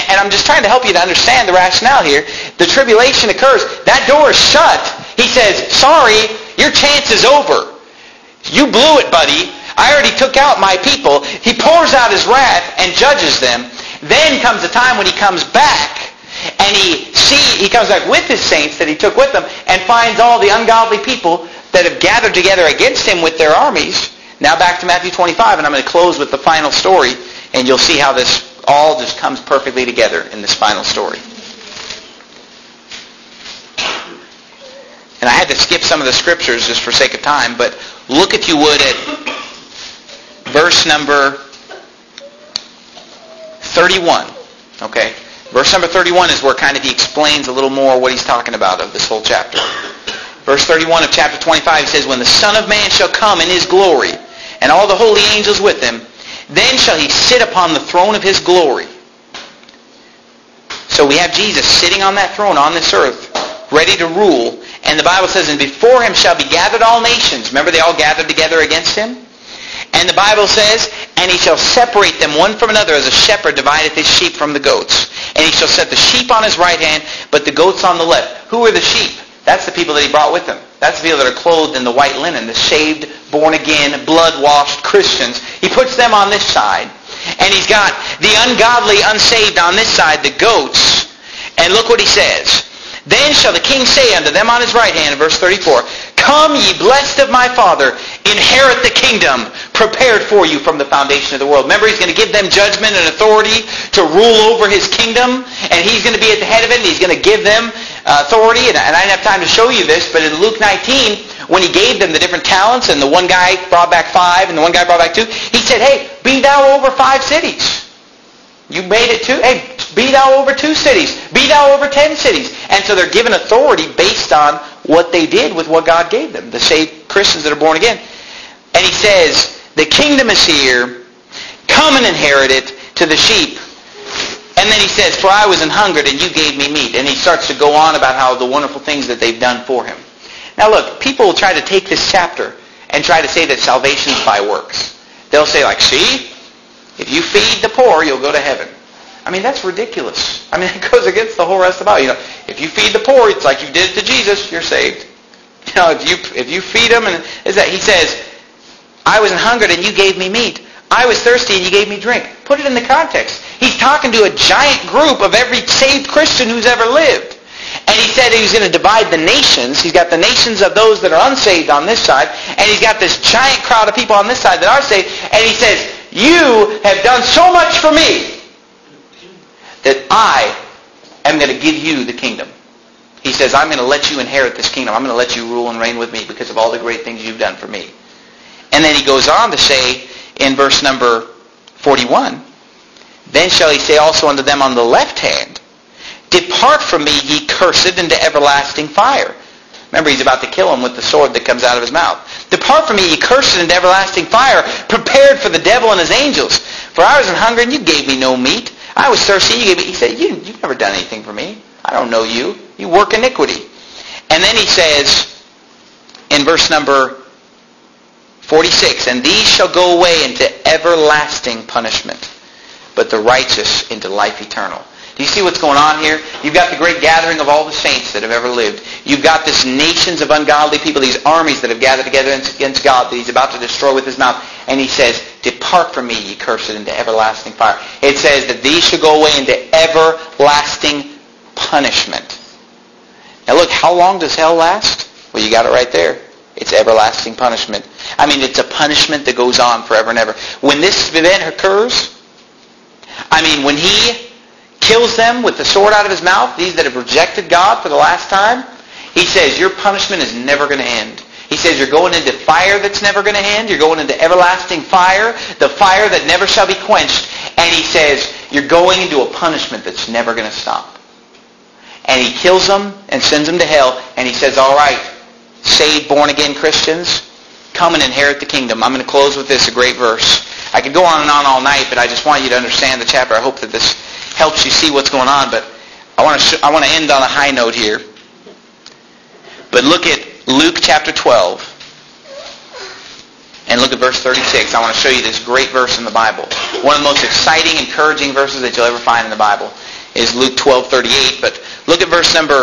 And I'm just trying to help you to understand the rationale here. The tribulation occurs. That door is shut. He says, sorry, your chance is over. You blew it, buddy. I already took out my people. He pours out his wrath and judges them. Then comes a time when he comes back, and he comes back with his saints that he took with him, and finds all the ungodly people that have gathered together against him with their armies. Now back to Matthew 25, and I'm going to close with the final story, and you'll see how this all just comes perfectly together in this final story. And I had to skip some of the scriptures just for sake of time, but look, if you would, at verse number 31. Okay? Verse number 31 is where kind of he explains a little more what he's talking about of this whole chapter. Verse 31 of chapter 25, he says, when the Son of Man shall come in his glory, and all the holy angels with him, then shall he sit upon the throne of his glory. So we have Jesus sitting on that throne on this earth, ready to rule. And the Bible says, and before him shall be gathered all nations. Remember, they all gathered together against him? And the Bible says, and he shall separate them one from another as a shepherd divideth his sheep from the goats. And he shall set the sheep on his right hand, but the goats on the left. Who are the sheep? That's the people that he brought with him. That's the people that are clothed in the white linen, the saved, born-again, blood-washed Christians. He puts them on this side. And he's got the ungodly, unsaved on this side, the goats. And look what he says. Then shall the king say unto them on his right hand, in verse 34, come, ye blessed of my Father, inherit the kingdom prepared for you from the foundation of the world. Remember, he's going to give them judgment and authority to rule over his kingdom, and he's going to be at the head of it, and he's going to give them authority. And I didn't have time to show you this, but in Luke 19, when he gave them the different talents, and the one guy brought back 5, and the one guy brought back 2, he said, hey, be thou over 5 cities. You made it 2. Hey, be thou over 2 cities. Be thou over 10 cities. And so they're given authority based on what they did with what God gave them, the saved Christians that are born again. And he says, the kingdom is here. Come and inherit it to the sheep. And then he says, for I was an hungered and you gave me meat. And he starts to go on about how the wonderful things that they've done for him. Now look, people will try to take this chapter and try to say that salvation is by works. They'll say like, see, if you feed the poor, you'll go to heaven. I mean, that's ridiculous. I mean, it goes against the whole rest of the Bible. You know, if you feed the poor, it's like you did it to Jesus, you're saved. You know, if you feed them, and is that he says, I was hungered and you gave me meat. I was thirsty and you gave me drink. Put it in the context. He's talking to a giant group of every saved Christian who's ever lived. And he said he was going to divide the nations. He's got the nations of those that are unsaved on this side, and he's got this giant crowd of people on this side that are saved. And he says, you have done so much for me that I am going to give you the kingdom. He says, I'm going to let you inherit this kingdom. I'm going to let you rule and reign with me because of all the great things you've done for me. And then he goes on to say in verse number 41, then shall he say also unto them on the left hand, depart from me, ye cursed, into everlasting fire. Remember, he's about to kill him with the sword that comes out of his mouth. Depart from me, ye cursed, into everlasting fire, prepared for the devil and his angels. For I was an hunger, and you gave me no meat. I was thirsty, you gave me... He said, you've never done anything for me. I don't know you. You work iniquity. And then he says, in verse number 46, and these shall go away into everlasting punishment, but the righteous into life eternal. Do you see what's going on here? You've got the great gathering of all the saints that have ever lived. You've got this nations of ungodly people, these armies that have gathered together against God that he's about to destroy with his mouth. And he says, depart from me, ye cursed, into everlasting fire. It says that these shall go away into everlasting punishment. Now look, how long does hell last? Well, you got it right there. It's everlasting punishment. I mean, it's a punishment that goes on forever and ever. When this event occurs, I mean, when he kills them with the sword out of his mouth, these that have rejected God for the last time, he says, your punishment is never going to end. He says, you're going into fire that's never going to end. You're going into everlasting fire, the fire that never shall be quenched. And he says, you're going into a punishment that's never going to stop. And he kills them and sends them to hell. And he says, all right, saved, born-again Christians, come and inherit the kingdom. I'm going to close with this, a great verse. I could go on and on all night, but I just want you to understand the chapter. I hope that this helps you see what's going on, but I want to end on a high note here. But look at Luke chapter 12 and look at verse 36. I want to show you this great verse in the Bible. One of the most exciting, encouraging verses that you'll ever find in the Bible. is Luke 12:38. But look at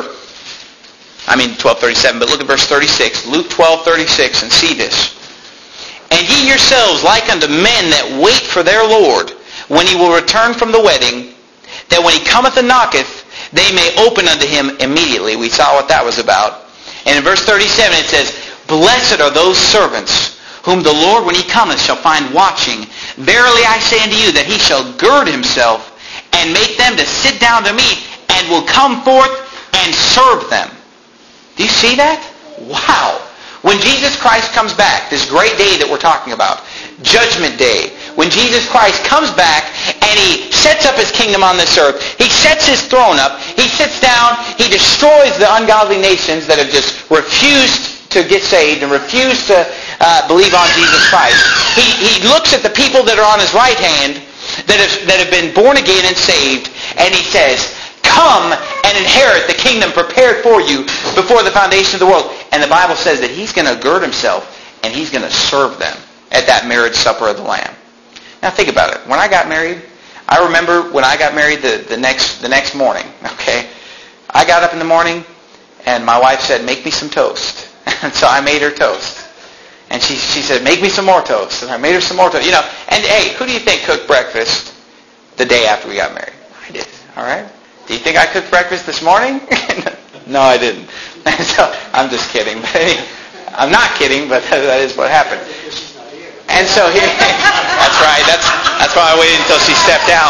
12:37, but look at verse 36. Luke 12:36, and see this. And ye yourselves like unto men that wait for their Lord, when he will return from the wedding, that when he cometh and knocketh, they may open unto him immediately. We saw what that was about. And in verse 37 it says, Blessed are those servants whom the Lord, when he cometh, shall find watching. Verily I say unto you, that he shall gird himself and make them to sit down to meat, and will come forth and serve them. Do you see that? Wow. When Jesus Christ comes back, this great day that we're talking about, Judgment Day, when Jesus Christ comes back and he sets up his kingdom on this earth, he sets his throne up, he sits down, he destroys the ungodly nations that have just refused to get saved and refused to believe on Jesus Christ. He looks at the people that are on his right hand that have been born again and saved, and he says, Come and inherit the kingdom prepared for you before the foundation of the world. And the Bible says that he's going to gird himself and he's going to serve them at that marriage supper of the Lamb. Now think about it. When I got married, I remember when I got married the next morning, okay? I got up in the morning and my wife said, make me some toast. And so I made her toast. And she said, make me some more toast. And I made her some more toast. You know, and hey, who do you think cooked breakfast the day after we got married? I did. All right? Do you think I cooked breakfast this morning? No, I didn't. So I'm just kidding. But anyway, I'm not kidding, but that is what happened. And so here, that's right. That's why I waited until she stepped out.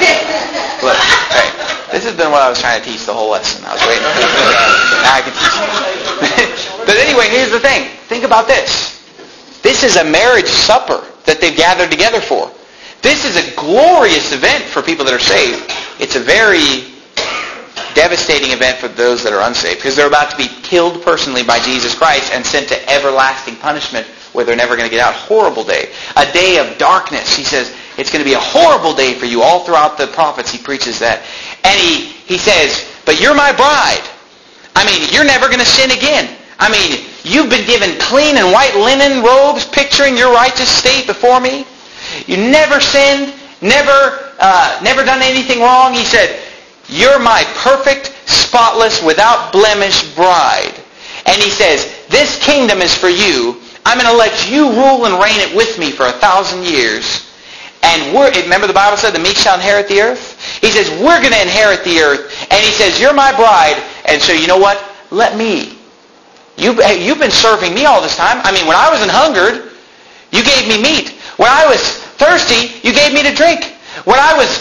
Look, hey, this has been what I was trying to teach the whole lesson. I was waiting. Now I can teach you. But anyway, here's the thing. Think about this. This is a marriage supper that they've gathered together for. This is a glorious event for people that are saved. It's a very devastating event for those that are unsaved, because they're about to be killed personally by Jesus Christ and sent to everlasting punishment where they're never going to get out. Horrible day. A day of darkness. He says it's going to be a horrible day for you. All throughout the prophets he preaches that. And he says, but you're my bride. I mean, you're never going to sin again. I mean, you've been given clean and white linen robes picturing your righteous state before me. You never sinned, never done anything wrong. He said, you're my perfect, spotless, without blemish bride. And he says, this kingdom is for you. I'm going to let you rule and reign it with me for 1,000 years. And remember the Bible said the meek shall inherit the earth? He says, we're going to inherit the earth. And he says, you're my bride. And so you know what? Let me. You've been serving me all this time. I mean, when I was hungered, you gave me meat. When I was thirsty, you gave me to drink. When I was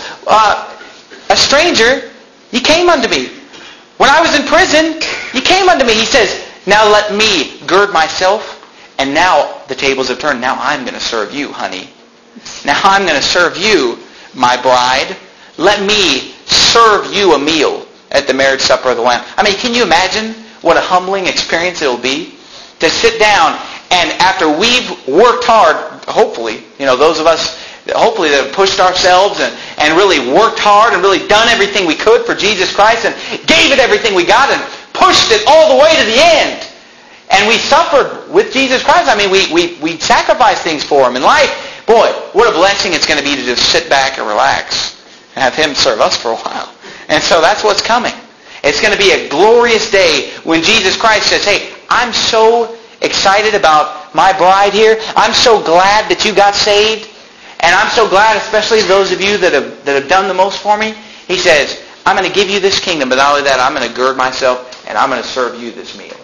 a stranger, you came unto me. When I was in prison, you came unto me. He says, now let me gird myself, and now the tables have turned. Now I'm going to serve you, honey. Now I'm going to serve you, my bride. Let me serve you a meal at the marriage supper of the Lamb. I mean, can you imagine what a humbling experience it will be to sit down and after we've worked hard, hopefully, you know, those of us hopefully that have pushed ourselves and really worked hard and really done everything we could for Jesus Christ and gave it everything we got and pushed it all the way to the end. And we suffered with Jesus Christ. I mean, we sacrificed things for him in life. Boy, what a blessing it's going to be to just sit back and relax and have him serve us for a while. And so that's what's coming. It's going to be a glorious day when Jesus Christ says, hey, I'm so excited about my bride here. I'm so glad that you got saved. And I'm so glad, especially those of you that have done the most for me. He says, I'm going to give you this kingdom, but not only that, I'm going to gird myself and I'm going to serve you this meal.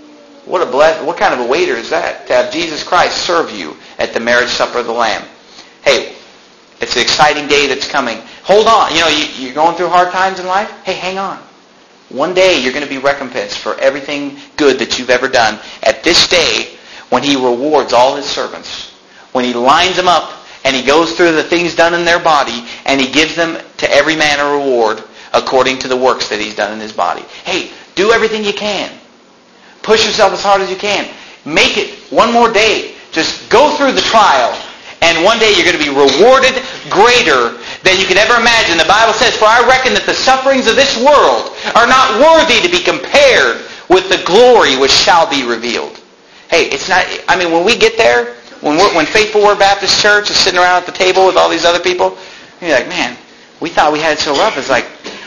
What kind of a waiter is that, to have Jesus Christ serve you at the marriage supper of the Lamb? Hey, it's an exciting day that's coming. Hold on. You know, you're going through hard times in life? Hey, hang on. One day you're going to be recompensed for everything good that you've ever done. At this day, when he rewards all his servants, when he lines them up and he goes through the things done in their body and he gives them to every man a reward according to the works that he's done in his body. Hey, do everything you can. Push yourself as hard as you can. Make it one more day. Just go through the trial. And one day you're going to be rewarded greater than you could ever imagine. The Bible says, for I reckon that the sufferings of this world are not worthy to be compared with the glory which shall be revealed. Hey, it's not, I mean, when we get there, when Faithful Word Baptist Church is sitting around at the table with all these other people, you're like, man, we thought we had it so rough. It's like,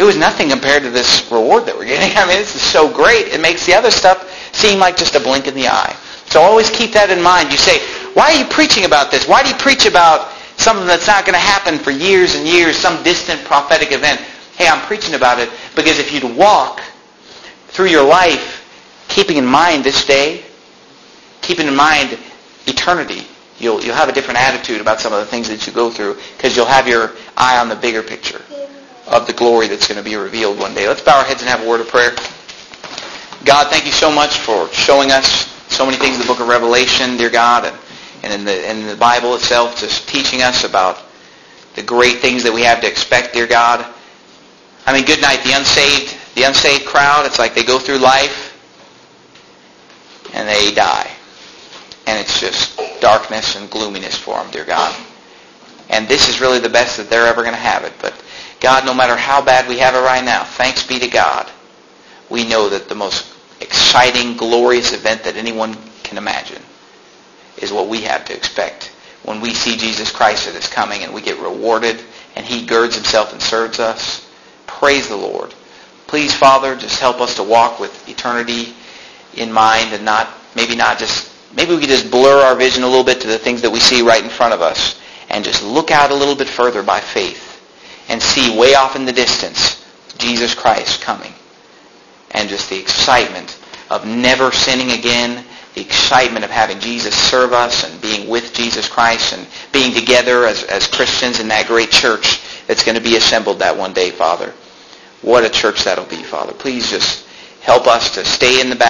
it was nothing compared to this reward that we're getting. I mean, this is so great. It makes the other stuff seem like just a blink in the eye. So always keep that in mind. You say, why are you preaching about this? Why do you preach about something that's not going to happen for years and years, some distant prophetic event? Hey, I'm preaching about it because if you'd walk through your life keeping in mind this day, keeping in mind eternity, you'll have a different attitude about some of the things that you go through because you'll have your eye on the bigger picture of the glory that's going to be revealed one day. Let's bow our heads and have a word of prayer. God, thank you so much for showing us so many things in the book of Revelation, dear God, and in the Bible itself, just teaching us about the great things that we have to expect, dear God. I mean, good night, the unsaved crowd, it's like they go through life and they die. And it's just darkness and gloominess for them, dear God. And this is really the best that they're ever going to have it. But God, no matter how bad we have it right now, thanks be to God, we know that the most exciting, glorious event that anyone can imagine is what we have to expect when we see Jesus Christ that is coming and we get rewarded and He girds Himself and serves us. Praise the Lord. Please, Father, just help us to walk with eternity in mind and maybe we could just blur our vision a little bit to the things that we see right in front of us and just look out a little bit further by faith and see way off in the distance Jesus Christ coming. And just the excitement of never sinning again, the excitement of having Jesus serve us and being with Jesus Christ and being together as Christians in that great church that's going to be assembled that one day, Father. What a church that'll be, Father. Please just help us to stay in the back.